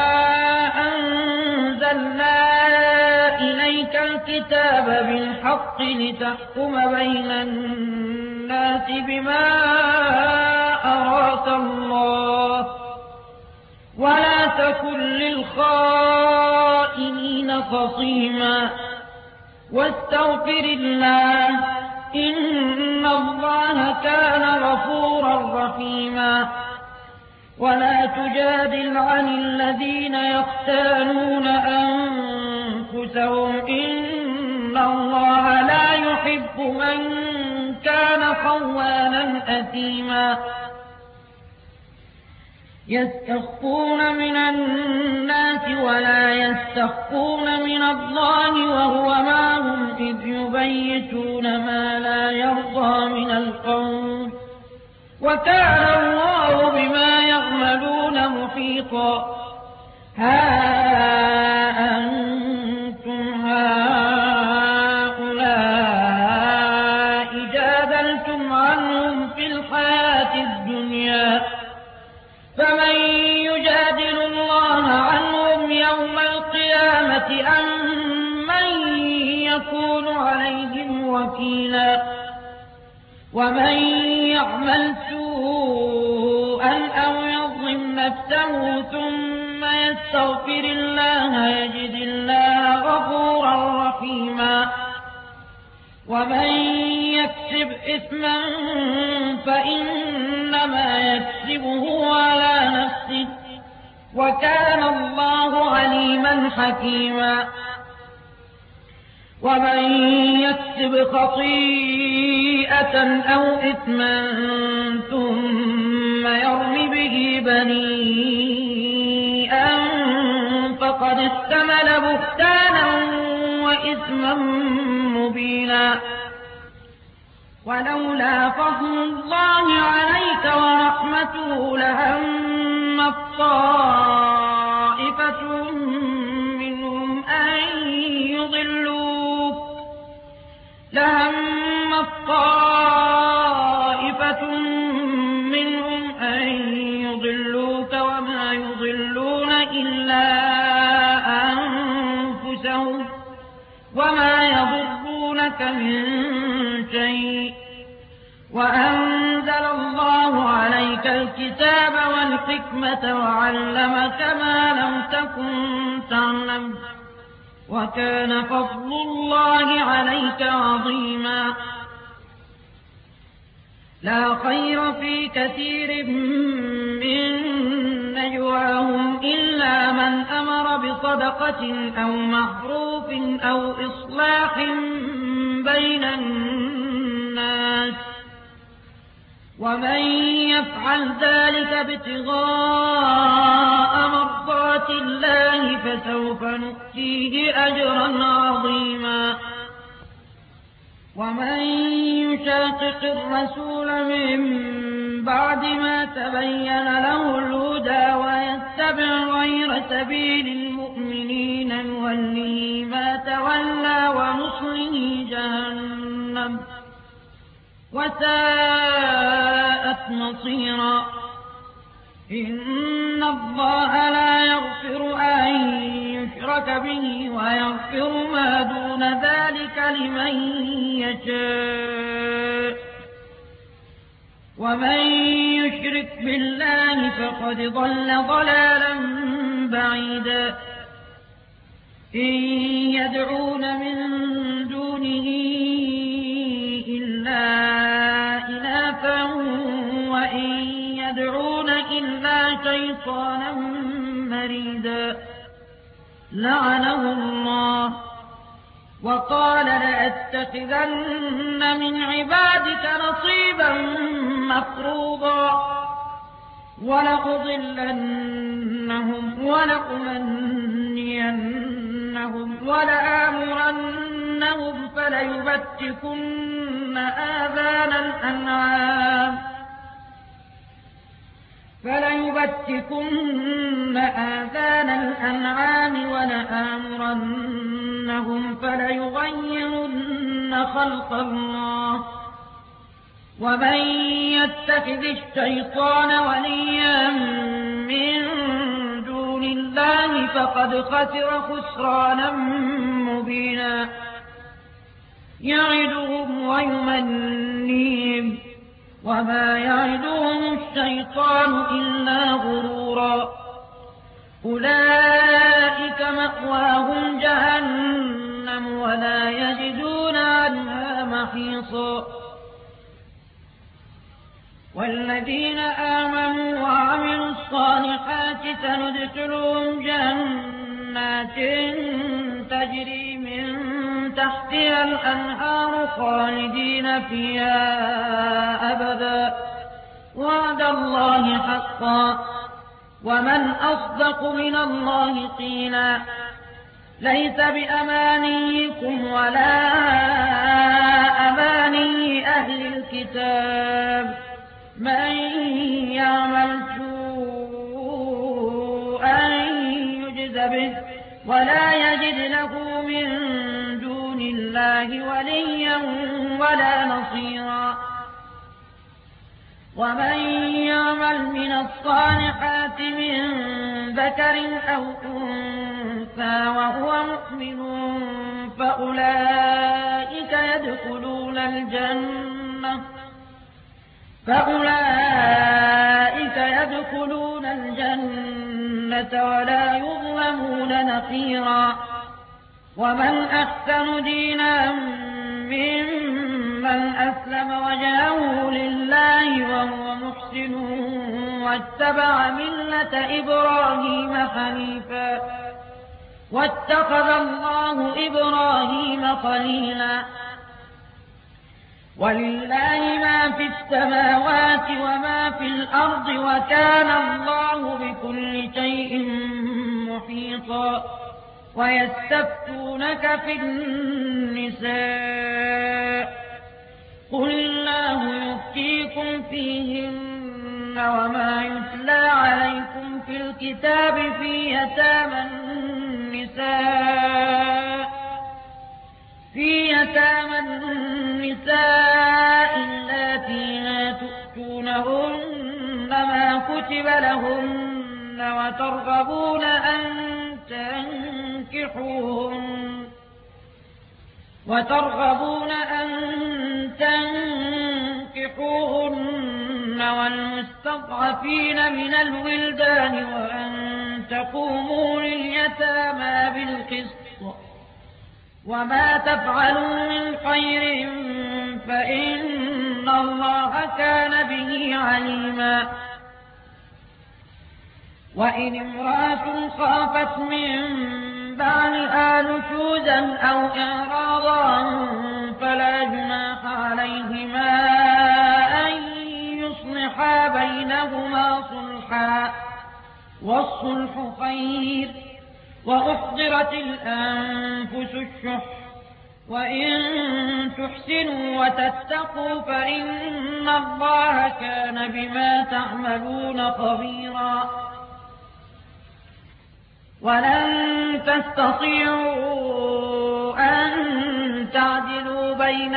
أنزلنا إليك الكتاب بالحق لتحكم بين الناس بما أراك الله ولا تكن للخائنين خصيما واستغفر الله إن الله كان غفورا رحيما ولا تجادل عن الذين يختانون أنفسهم إن الله لا يحب من كان خوانا أثيما يستخفون من الناس ولا يستخفون من الله وهو معهم إذ يبيتون ما لا يرضى من القول وكان الله بما يعملون محيطا ها أنتم هؤلاء جادلتم عنهم في الحياة الدنيا فمن يجادل الله عنهم يوم القيامة أم من يكون عليهم وكيلا ومن يعمل سوءا أو يظلم نفسه ثم يستغفر الله يجد الله غفورا رحيما ومن يكسب إثما فإنما يكسبه على نفسه وكان الله عليما حكيما ومن يكسب خطيئة أو إثما ثم يرم به بريئا فقد احتمل بهتانا وإثما مبينا ولولا فضل الله عليك ورحمته لهم طائفة منهم أن يضلوك لهم طائفة منهم أن يضلوك وما يضلون إلا أنفسهم وما يضرونك من شيء وأنزل الله عليك الكتاب والحكمة وعلمك ما لم تكن تعلم وكان فضل الله عليك عظيما لا خير في كثير من نجواهم إلا من أمر بصدقة أو معروف أو إصلاح بين الناس ومن يفعل ذلك ابتغاء مرضات الله فسوف نؤتيه أجرا عظيما ومن يشاقق الرسول من بعد ما تبين له الهدى ويتبع غير سبيل المؤمنين نوله ما تولى ونصله جهنم وساءت مصيرا إن الله لا يغفر أن يشرك به ويغفر ما دون ذلك لمن يشاء ومن يشرك بالله فقد ضل ضلالا بعيدا إن يدعون من دونه إلا إناثا وإن يدعون إلا شيطانا مريدا لعنه الله وقال لأتخذن من عبادك نصيبا مفروضا ولأضلنهم ولأمنينهم ولآمرنهم فليبتكن آذان الأنعام فليبتكن آذان الأنعام ولآمرنهم فليغيرن خلق الله ومن يتخذ الشيطان وليا من دون الله فقد خسر خسرانا مبينا يعدهم ويمنيهم وما يعدهم الشيطان إلا غرورا أولئك مأواهم جهنم ولا يجدون عنها محيصا والذين آمنوا وعملوا الصالحات سندخلهم جنات تجري من تحتها الأنهار خالدين فيها أبدا وعد الله حقا ومن أصدق من الله قيلا ليس بأمانيكم ولا أماني أهل الكتاب من يعمل سوءا يجز به ولا يجد له من دون الله وليا ولا نصيرا ومن يعمل من الصالحات من ذكر أو أنثى وهو مؤمن فأولئك يدخلون الجنة فأولئك يدخلون الجنة ولا يظلمون نقيرا ومن أحسن دينا ممن أسلم وجهه لله وهو محسن واتبع ملة إبراهيم حنيفا واتخذ الله إبراهيم خليلا ولله ما في السماوات وما في الأرض وكان الله بكل شيء محيطا ويستفتونك في النساء قل الله يفتيكم فيهن وما يتلى عليكم في الكتاب في يتامى النساء في يتامى النساء اللاتي لا تؤتونهن ما كتب لهن وترغبون أن تنكحوهن وترغبون أن تنكحوهن والمستضعفين من الولدان وأن تقوموا لليتامى بالقسط وما تفعلوا من خير فإن الله كان به عليما وإن امرأة خافت من بعلها نشوزا أو إعراضا فلا جناح عليهما أن يصلحا بينهما صلحا والصلح خير وأحضرت الأنفس الشح وإن تحسنوا وتتقوا فإن الله كان بما تعملون خبيرا ولن تستطيعوا أن تعدلوا بين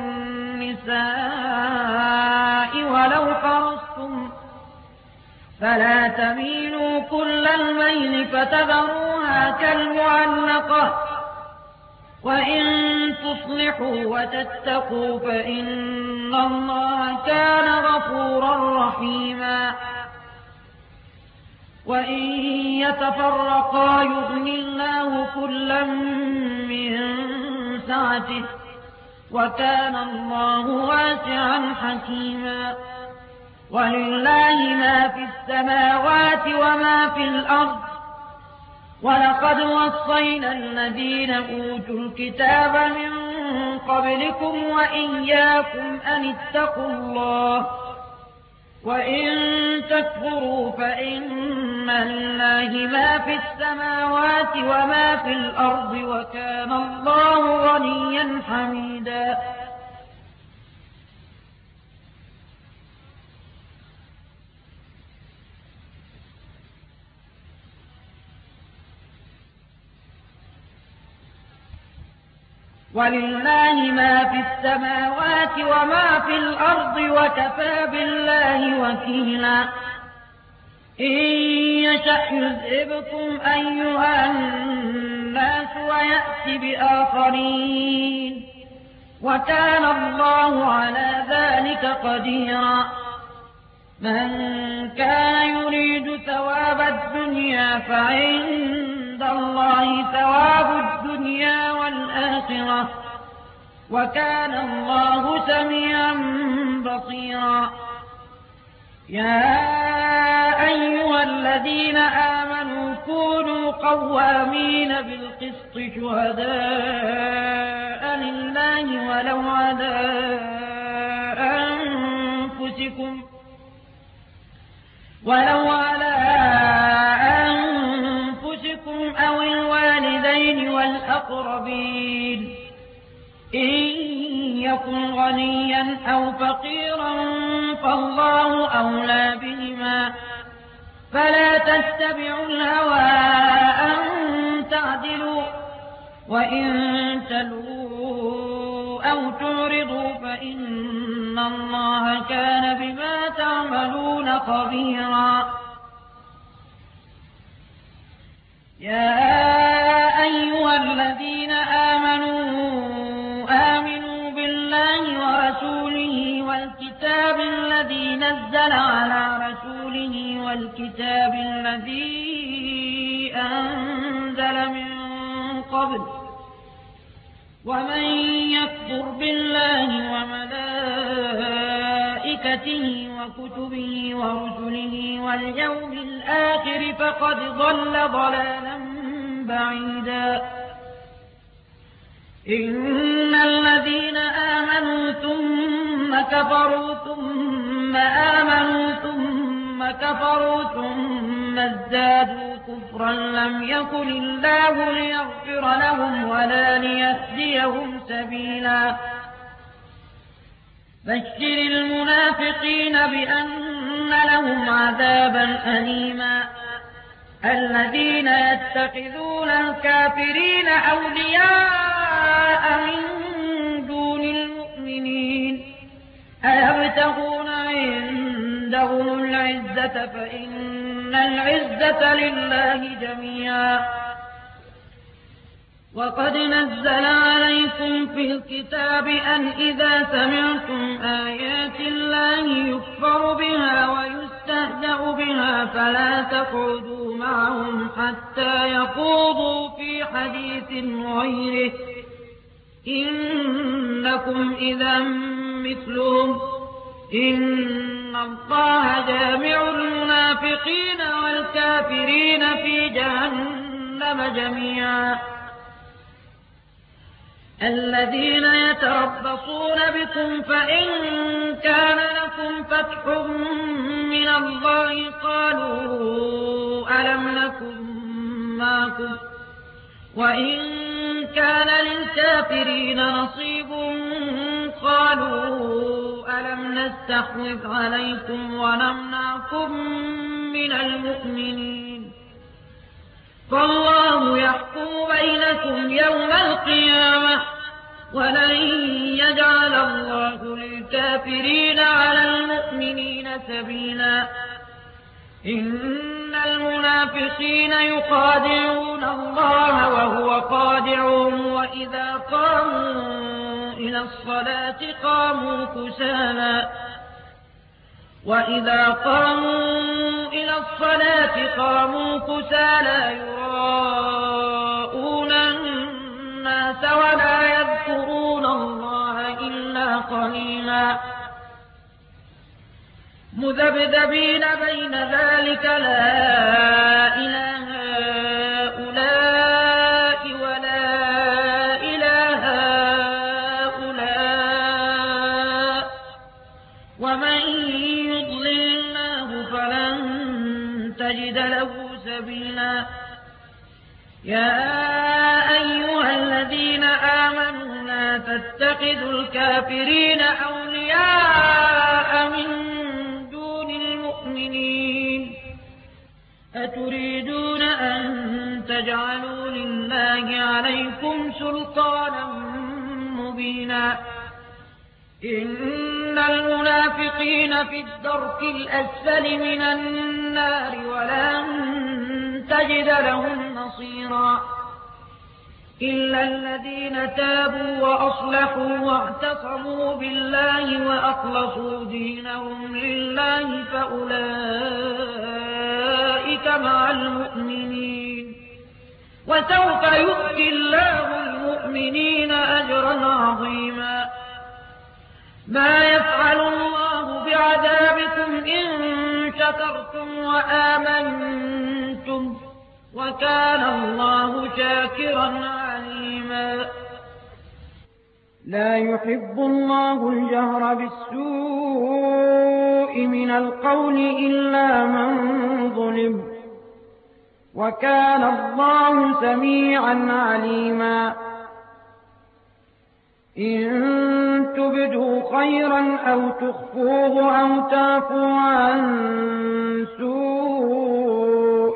النساء ولو حرصتم فلا تميلوا كل الميل فتذروها كالمعلقة وإن تصلحوا وتتقوا فإن الله كان غفورا رحيما وإن يتفرقا يغني الله كلا من سعته وكان الله واسعا حكيما ولله ما في السماوات وما في الأرض ولقد وصينا الذين أوتوا الكتاب من قبلكم وإياكم أن اتقوا الله وإن تكفروا فإن لله ما في السماوات وما في الأرض وكان الله غنيا حميدا ولله ما في السماوات وما في الأرض وكفى بالله وكيلا إن يشأ يذهبكم أيها الناس ويأتي بآخرين وكان الله على ذلك قديرا من كان يريد ثواب الدنيا فعند الله ثواب الدنيا والآخرة وكان الله سميعا بصيرا يا أيها الذين آمنوا كونوا قوامين بالقسط شهداء لله ولو على أنفسكم ولو على أنفسكم أو الوالدين والأقربين إن يكن غنيا أو فقيرا فالله أولى بهما فلا تتبعوا الهوى أن تعدلوا وإن تلووا أو تعرضوا فإن الله كان بما تعملون خبيرا. يا أيها الذين آمنوا آمنوا بالله ورسوله والكتاب الذي نزل على رسوله والكتاب الذي أنزل من قبل ومن يكفر بالله وملائكته وكتبه ورسله واليوم الآخر فقد ضل ضلالا بعيدا. إن الذين آمنوا ثم كفروا ثم آمنوا ثم كفروا ثم ازدادوا كفرا لم يكن الله ليغفر لهم ولا ليهديهم سبيلا. بشر المنافقين بأن لهم عذابا أليما. الذين يتخذون الكافرين أولياء من دون المؤمنين أيبتغون عندهم العزة فإن العزة لله جميعا. وقد نزل عليكم في الكتاب أن إذا سمعتم آيات الله يكفر بها ويستهزأ بها فلا تقعدوا معهم حتى يخوضوا في حديث غيره إنكم إذا مثلهم إن الله جامع المنافقين والكافرين في جهنم جميعا. الذين يتربصون بكم فإن كان لكم فتح من الله قالوا ألم نكن معكم وإن كان للكافرين نصيب قالوا ألم نستحوذ عليكم ونمنعكم من المؤمنين فالله يحكم بينكم يوم القيامة ولن يجعل الله للكافرين على المؤمنين سبيلا. إن المنافقين يخادعون الله وهو خادعهم وإذا قاموا إلى الصلاة قاموا كسالى وإذا قاموا إلى الصلاة قاموا كسالى يراءون الناس ولا يذكرون الله إلا قليلا. مذبذبين بين ذلك لا إله هؤلاء ولا إله هؤلاء ومن يضلل الله فلن تجد له سبيلا. يا أيها الذين آمنوا لا تتخذوا الكافرين أولياء من أتريدون أن تجعلوا لله عليكم سلطانا مبينا. إن المنافقين في الدرك الأسفل من النار ولن تجد لهم نصيرا إلا الذين تابوا وأصلحوا واعتصموا بالله وأخلصوا دينهم لله فأولئك مع المؤمنين وسوف يؤتي الله المؤمنين أجرا عظيما. ما يفعل الله بعذابكم إن شكرتم وآمنتم وكان الله شاكرا عليما. لا يحب الله الجهر بالسوء من القول إلا من ظلم وكان الله سميعا عليما. إن تبدوا خيرا أو تخفوه أو تعفوا عن سوء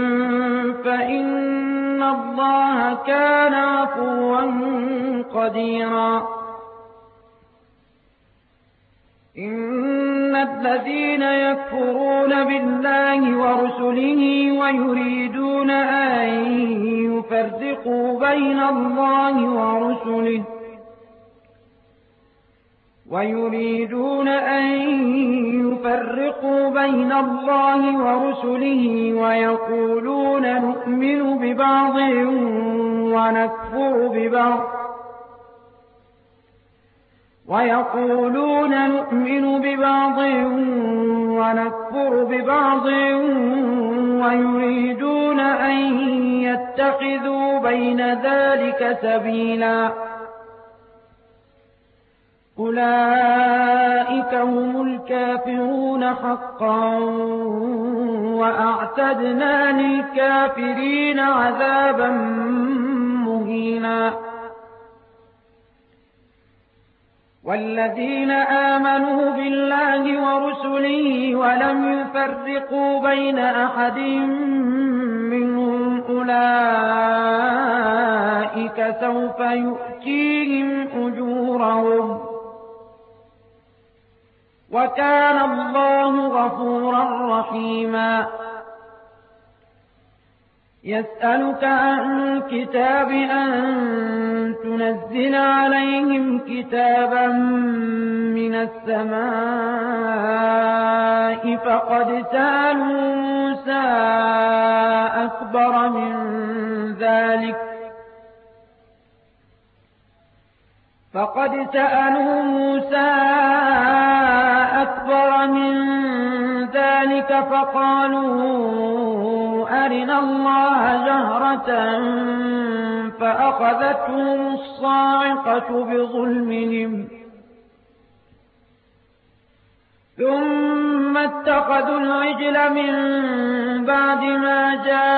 فإن الله كان عفوا قديرا. إن الذين يكفرون بالله ورسله ويريدون أن يفرقوا بين الله ورسله ويريدون أن يفرقوا بين الله ورسله ويقولون نؤمن ببعض ونكفر ببعض ويقولون نؤمن ببعض ونكفر ببعض ويريدون أن يتخذوا بين ذلك سبيلا. أولئك هم الكافرون حقا وأعتدنا للكافرين عذابا مهينا. والذين آمنوا بالله ورسله ولم يفرقوا بين أحد منهم أولئك سوف يؤتيهم أجورهم وكان الله غفورا رحيما. يسألك أهل الكتاب أن تنزل عليهم كتابا من السماء فقد سألوا موسى أكبر من ذلك فقد سألوا موسى أكبر من ذلك فقالوا أرنا الله جهرة فأخذتهم الصاعقة بظلمهم ثم اتخذوا العجل من بعد ما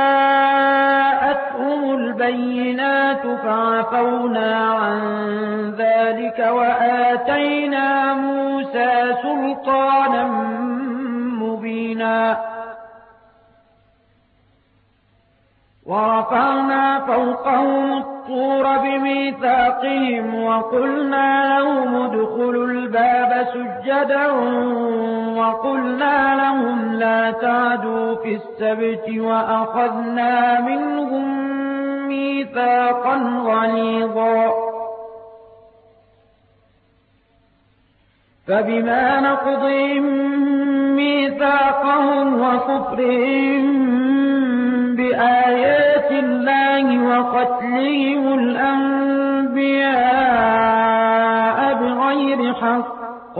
جاءتهم البينات فعفونا عن ذلك وآتينا موسى سلطانا مبينا. ورفعنا فوقهم الطور بميثاقهم وقلنا لهم ادخلوا الباب سجدا وقلنا لهم لا تعدوا في السبت وأخذنا منهم ميثاقا غليظا. فبما نقضهم ميثاقهم وكفرهم بآيات الله وقتلهم الأنبياء بغير حق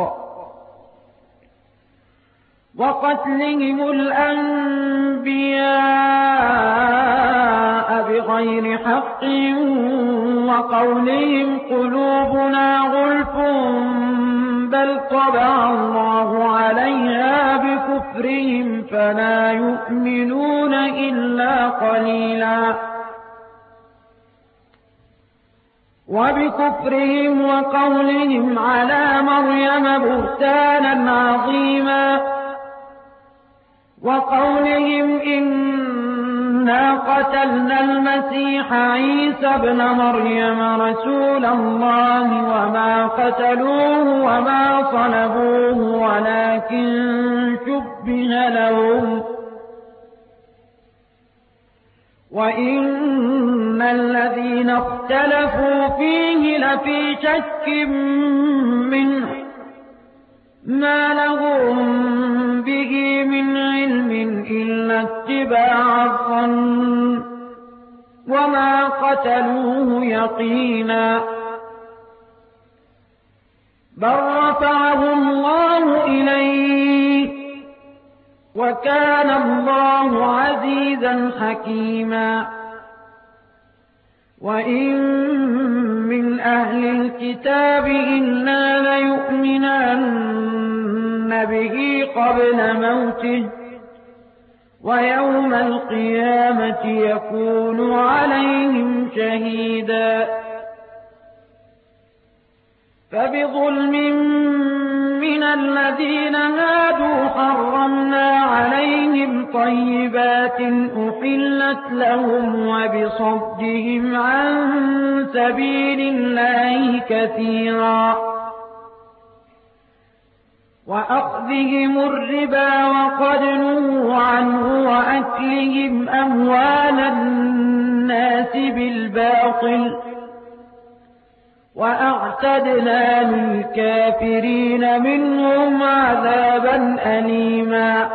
وقتلهم الأنبياء بغير حق وقولهم قلوبنا غلف بل طبع الله عليها بكفرهم فلا يؤمنون إلا قليلا. وبكفرهم وقولهم على مريم بهتانا عظيما وقولهم إنا قتلنا المسيح عيسى ابن مريم رسول الله وما قتلوه وما صلبوه ولكن شبه لهم وإن الذين اختلفوا فيه لفي شك منه ما لهم به من علم إلا اتباع الظن وما قتلوه يقينا بل رفعه الله إليه وكان الله عزيزا حكيما. وإن من أهل الكتاب إلا ليؤمنن به قبل موته ويوم القيامة يكون عليهم شهيدا. فبظلم من الذين هادوا حرمنا عليهم طيبات أحلت لهم وبصدهم عن سبيل الله كثيرا وأخذهم الربا وقد نهوا عنه وأكلهم أموال الناس بالباطل وأعتدنا للكافرين منهم عذابا أليما.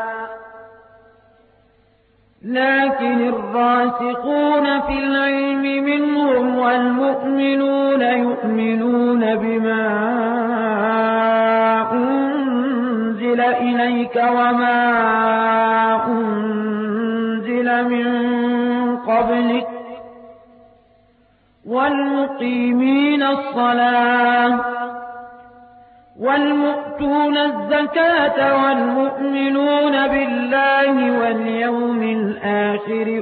لكن الراسخون في العلم منهم والمؤمنون يؤمنون بما أنزل إليك وما أنزل من قبلك والمقيمين الصلاة والمؤتون الزكاة والمؤمنون بالله واليوم الآخر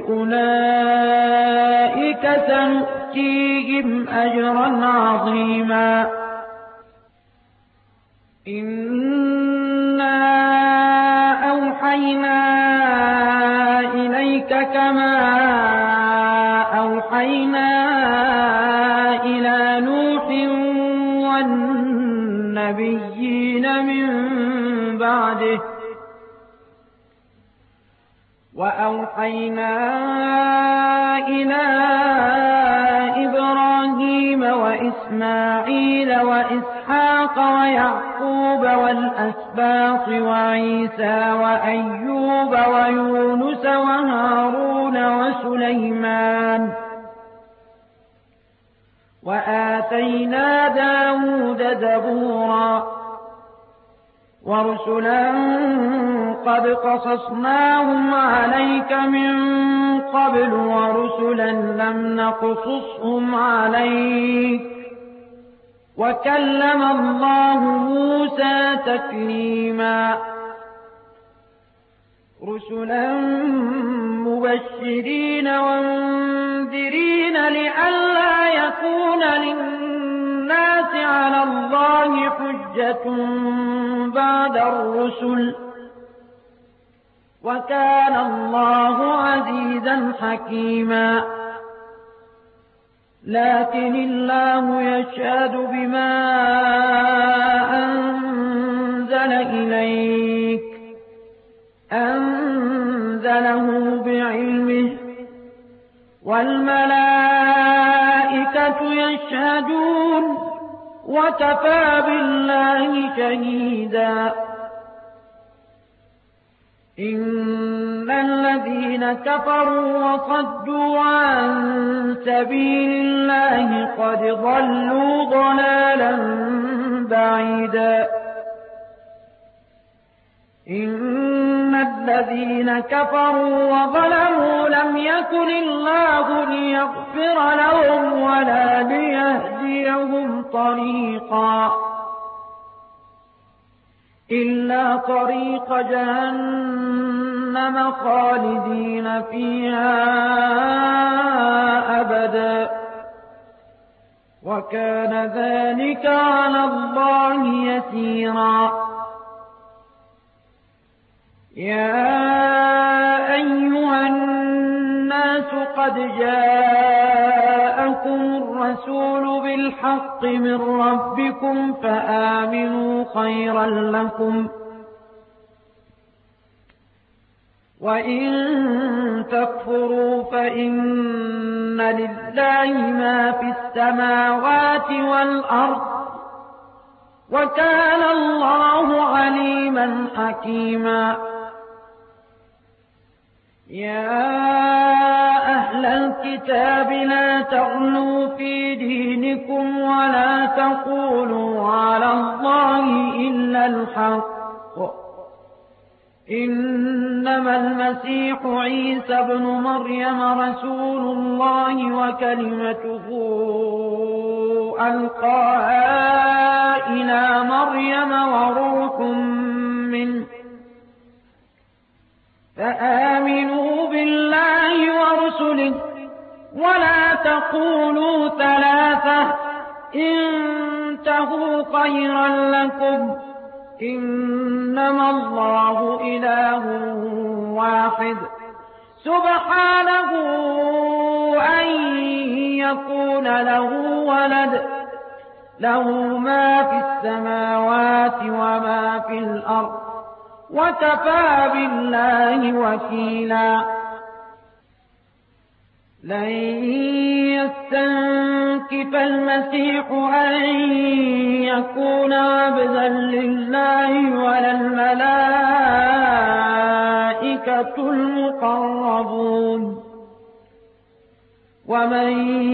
أولئك سنؤتيهم أجرا عظيما. إنا أوحينا إليك كما أوحينا إلى نوح والنبيين من بعده وأوحينا إلى إبراهيم وإسماعيل وإسحاق ويعقوب والأسباط وعيسى وأيوب ويونس وهارون وسليمان وآتينا داود زبورا ورسلا قد قصصناهم عليك من قبل ورسلا لم نقصصهم عليك وكلم الله موسى تكليما. رسلا مبشرين ومنذرين لئلا يكون للناس على الله حجة بعد الرسل وكان الله عزيزا حكيما. لكن الله يشهد بما أنزل إليك أنزله بعلمه والملائكة يشهدون وكفى بالله شهيدا. إن الذين كفروا وصدوا عن سبيل الله قد ضلوا ضلالا بعيدا. إن الذين كفروا وظلموا لم يكن الله ليغفر لهم ولا ليهديهم طريقا إلا طريق جهنم خالدين فيها أبدا وكان ذلك على الله يسيرا. يا أيها الناس قد جاءكم الرسول بالحق من ربكم فآمنوا خيرا لكم وإن تكفروا فإن لله ما في السماوات والأرض وكان الله عليما حكيما. يا أهل الكتاب لا تغلوا في دينكم ولا تقولوا على الله إلا الحق إنما المسيح عيسى ابن مريم رسول الله وكلمته ألقاها إلى مريم وروح منه فآمنوا بالله ورسله ولا تقولوا ثلاثة انتهوا خيرا لكم إنما الله إله واحد سبحانه أن يكون له ولد له ما في السماوات وما في الأرض وكفى بالله وكيلا لن يستنكف المسيح أن يكون عبدا لله ولا الملائكة المقربون ومن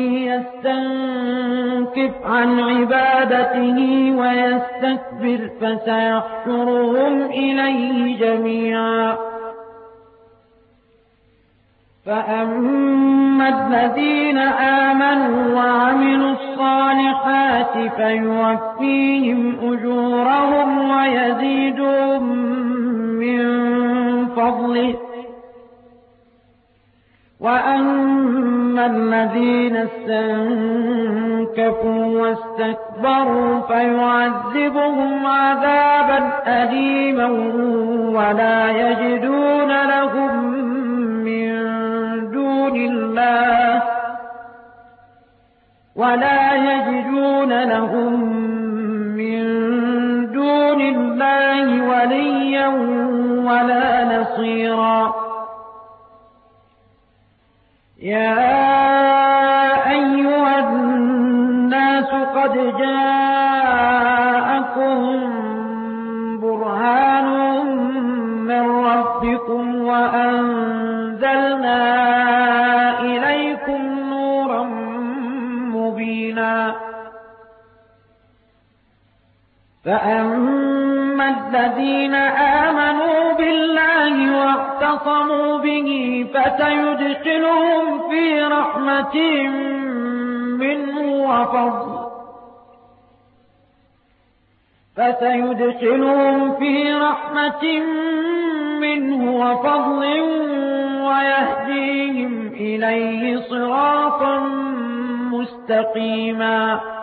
يستنكف عن عبادته ويستكبر فسيحشرهم إليه جميعا فأما الذين آمنوا وعملوا الصالحات فيوفيهم أجورهم ويزيدهم من فضله وأما الذين استنكفوا واستكبروا فيعذبهم عذابا أليما ولا يجدون لهم من دون الله ولا يجدون لهم من دون الله وليا ولا نصيرا يا أيها الناس قد جاءكم برهان من ربكم وأنزلنا إليكم نورا مبينا فأما الذين آمنوا بالله واعتصموا به فسيدخلهم في رحمة منه وفضل فسيدخلهم في رحمة منه وفضل ويهديهم إليه صراطا مستقيما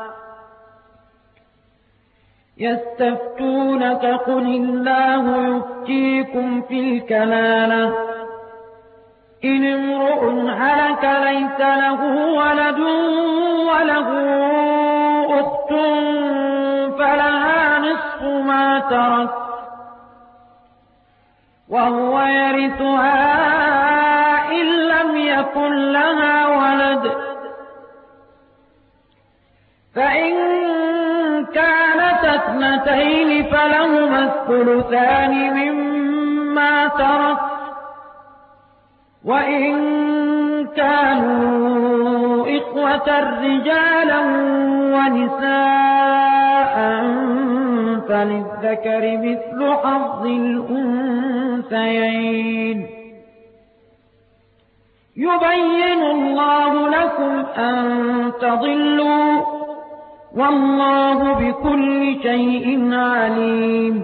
يستفتونك قل الله يفتيكم في الكلالة إن امرؤ هلك ليس له ولد وله أخت فلها نصف ما ترك وهو يرثها إن لم يكن لها ولد فإن كانت اثنتين فلهما الثلثان مما ترك وإن كانوا إخوة رجالا ونساء فللذكر مثل حظ الأنثيين يبين الله لكم أن تضلوا والله بكل شيء عليم